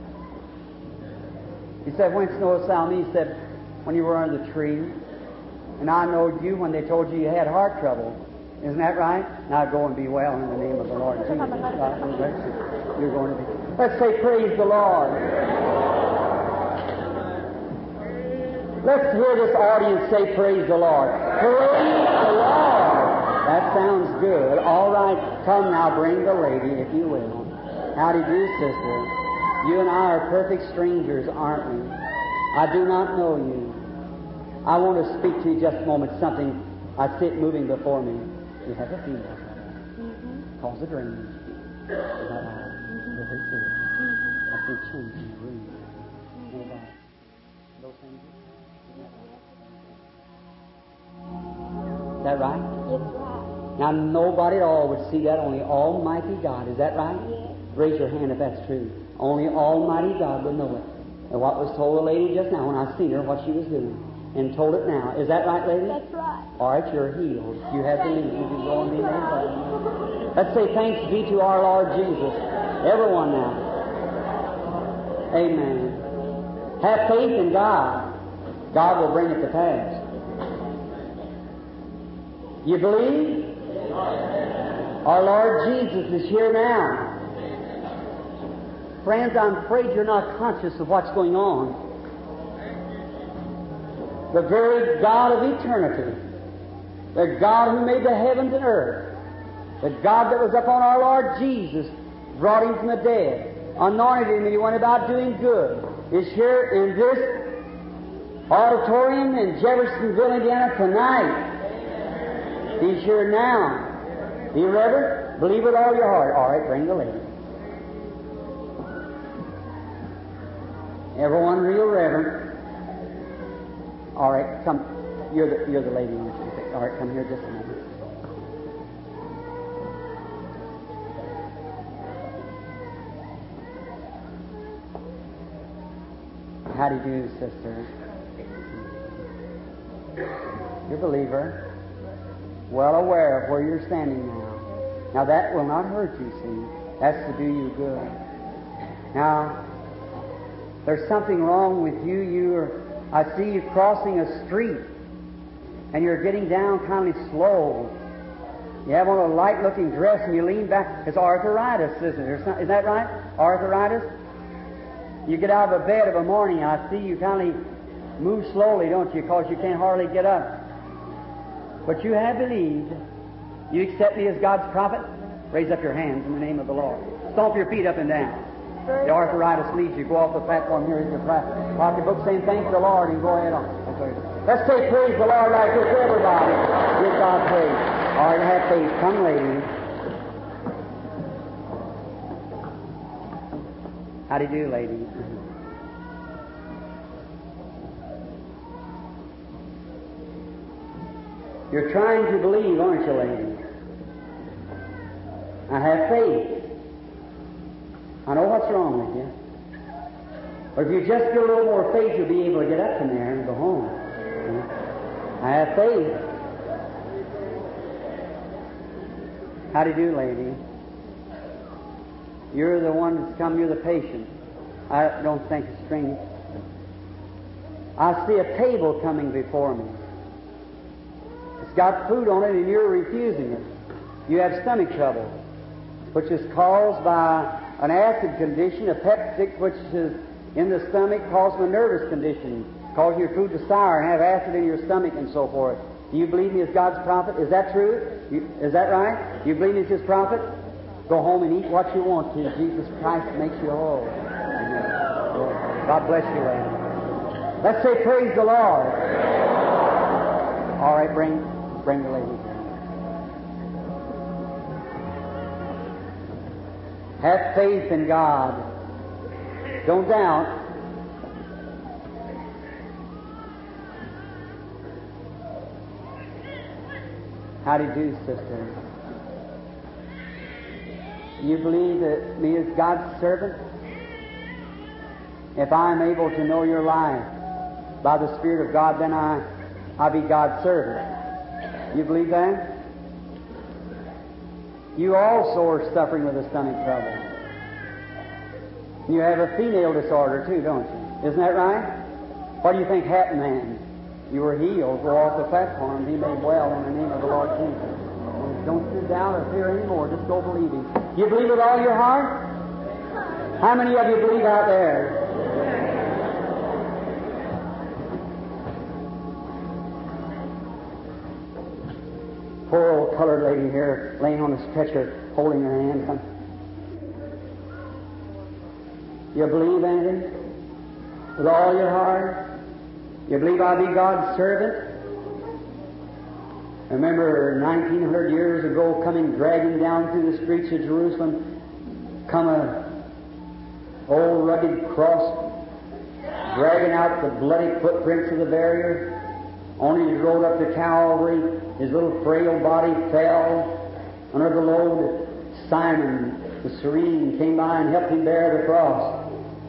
He said, Whence knowest thou me? He said, When you were under the tree. And I knowed you when they told you had heart trouble. Isn't that right? Now go and be well in the name of the Lord Jesus. God will bless you. You're going to be. Let's say, Praise the Lord. Let's hear this audience say, Praise the Lord. Praise the Lord. That sounds good. All right. Come now, bring the lady, if you will. How do you do, sister? You and I are perfect strangers, aren't we? I do not know you. I want to speak to you just a moment. Something, I see it moving before me. You have a female. Cause a drainage. Is that all? Very good. I see change in the room. No doubt. Those things. Is that right? It's right. Now, nobody at all would see that, only Almighty God. Is that right? Yes. Raise your hand if that's true. Only Almighty God would know it. And what was told the lady just now when I seen her, what she was doing, and told it now. Is that right, lady? That's right. All right, you're healed. You have the lead. You can go and be made well. Let's say thanks be to our Lord Jesus. Everyone now. Amen. Have faith in God. God will bring it to pass. You believe? Our Lord Jesus is here now. Friends, I'm afraid you're not conscious of what's going on. The very God of eternity, the God who made the heavens and earth, the God that was upon our Lord Jesus, brought Him from the dead, anointed Him, and He went about doing good, is here in this auditorium in Jeffersonville, Indiana tonight. He's here now. Be reverent. Believe with all your heart. All right, bring the lady. Everyone real reverent. All right, come. You're the lady. All right, come here just a moment. How do you do, sister? You're a believer. Well aware of where you're standing now. Now that will not hurt you, see. That's to do you good. Now, there's something wrong with you. I see you crossing a street, and you're getting down kind of slow. You have on a light-looking dress, and you lean back. It's arthritis, isn't it? Isn't that right? Arthritis? You get out of a bed of a morning, I see you kind of move slowly, don't you? Because you can't hardly get up. But you have believed. You accept me as God's prophet? Raise up your hands in the name of the Lord. Stomp your feet up and down. The arthritis leaves you. Go off the platform here in your pocketbook saying, thank the Lord, and go ahead on. Let's say praise the Lord like this, everybody. Give God praise. All right, have faith. Come, lady. How do you do, lady? You're trying to believe, aren't you, lady? I have faith. I know what's wrong with you. But if you just get a little more faith, you'll be able to get up from there and go home. I have faith. How do you do, lady? You're the one that's come, you're the patient. I don't think it's strange. I see a table coming before me. It's got food on it and you're refusing it. You have stomach trouble, which is caused by an acid condition, a peptic, which is in the stomach, causing a nervous condition, causing your food to sour and have acid in your stomach and so forth. Do you believe me as God's prophet? Is that true? Is that right? You believe me as His prophet? Go home and eat what you want to. Jesus Christ makes you whole. God bless you, lady. Let's say praise the Lord. All right, bring the lady here. Have faith in God. Don't doubt. How do you do, sister? You believe that me as God's servant? If I am able to know your life by the Spirit of God, then I'll be God's servant. You believe that? You also are suffering with a stomach trouble. You have a female disorder too, don't you? Isn't that right? What do you think happened then? You were healed. Go off the platform. Be made well in the name of the Lord Jesus. Don't sit down or fear anymore. Just go believing. You believe with all your heart? How many of you believe out there? Poor old colored lady here, laying on a stretcher, holding her hand. You believe anything? With all your heart? You believe I'll be God's servant? Remember 1900 years ago, dragging down through the streets of Jerusalem, come a old rugged cross, dragging out the bloody footprints of the barrier. Only he rode up to Calvary, his little frail body fell under the load. Simon, the Cyrene, came by and helped him bear the cross.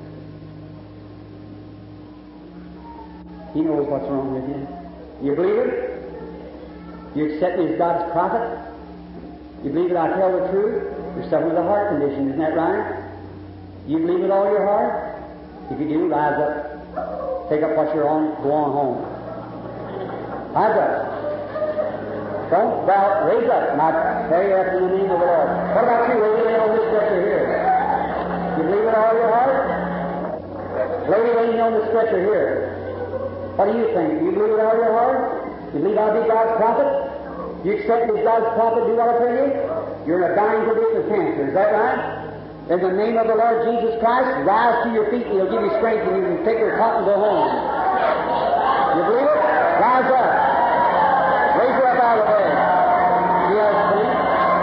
He knows what's wrong with you. You believe it? You accept me as God's prophet? You believe that I tell the truth? You're suffering with a heart condition, isn't that right? You believe with all your heart? If you do, rise up. Take up what you're on, go on home. Rise up. Don't doubt, raise up, and I pray you in the name of the Lord. What about you, lady laying on this stretcher here? You believe with all your heart? Lady laying on the stretcher here. What do you think? Do you believe with all your heart? You believe I'll be God's prophet? You accept me as God's prophet, do what I tell you? You're in a dying condition of cancer, is that right? In the name of the Lord Jesus Christ, rise to your feet and He'll give you strength and you can take your cot and go home. You believe it? Rise up. Raise her up out of the bed. Yes, please.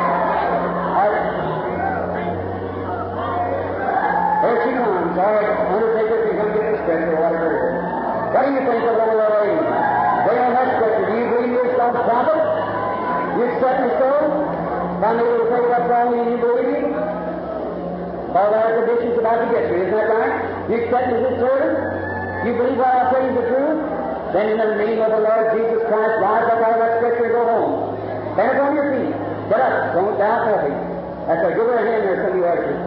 There she comes. All right, undertaker, if you come get the stretcher or whatever it is. What do you think of the little lady? Lay on that stretcher. Do you believe you're God's prophet? You accept me so? If I'm able to tell you what's wrong with you, you believe me? All our conditions about to get you, isn't that right? You accept me as His servant? You believe what I tell you is the truth? Then in the name of the Lord Jesus Christ, rise up out of that stretcher and go home. Stand up on your feet. Get up. Don't doubt nothing. That's right. Give her a hand there, some of you ushers.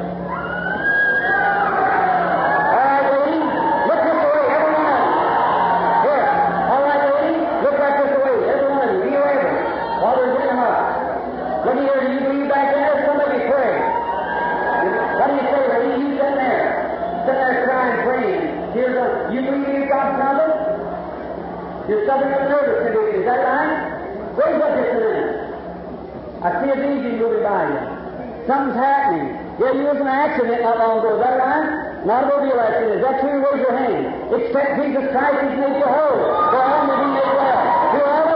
All right, lady. Look this way, every one of you. Here. All right, lady. Look back this way, every one of you. Be ready while they're getting them up. Look here. Do you believe back there? Somebody pray. What do you say, lady? You sitting there. Sitting there crying, praying. Here's a, you believe you've got something? You're suffering with nervous condition, is that right? Raise up just a minute. I see a vision moving by you. Something's happening. Yeah, you was in an accident not long ago, is that right? An automobile accident. Is that true? Raise your hand. Accept Jesus Christ, He's made you whole. Go on and be made well. You're all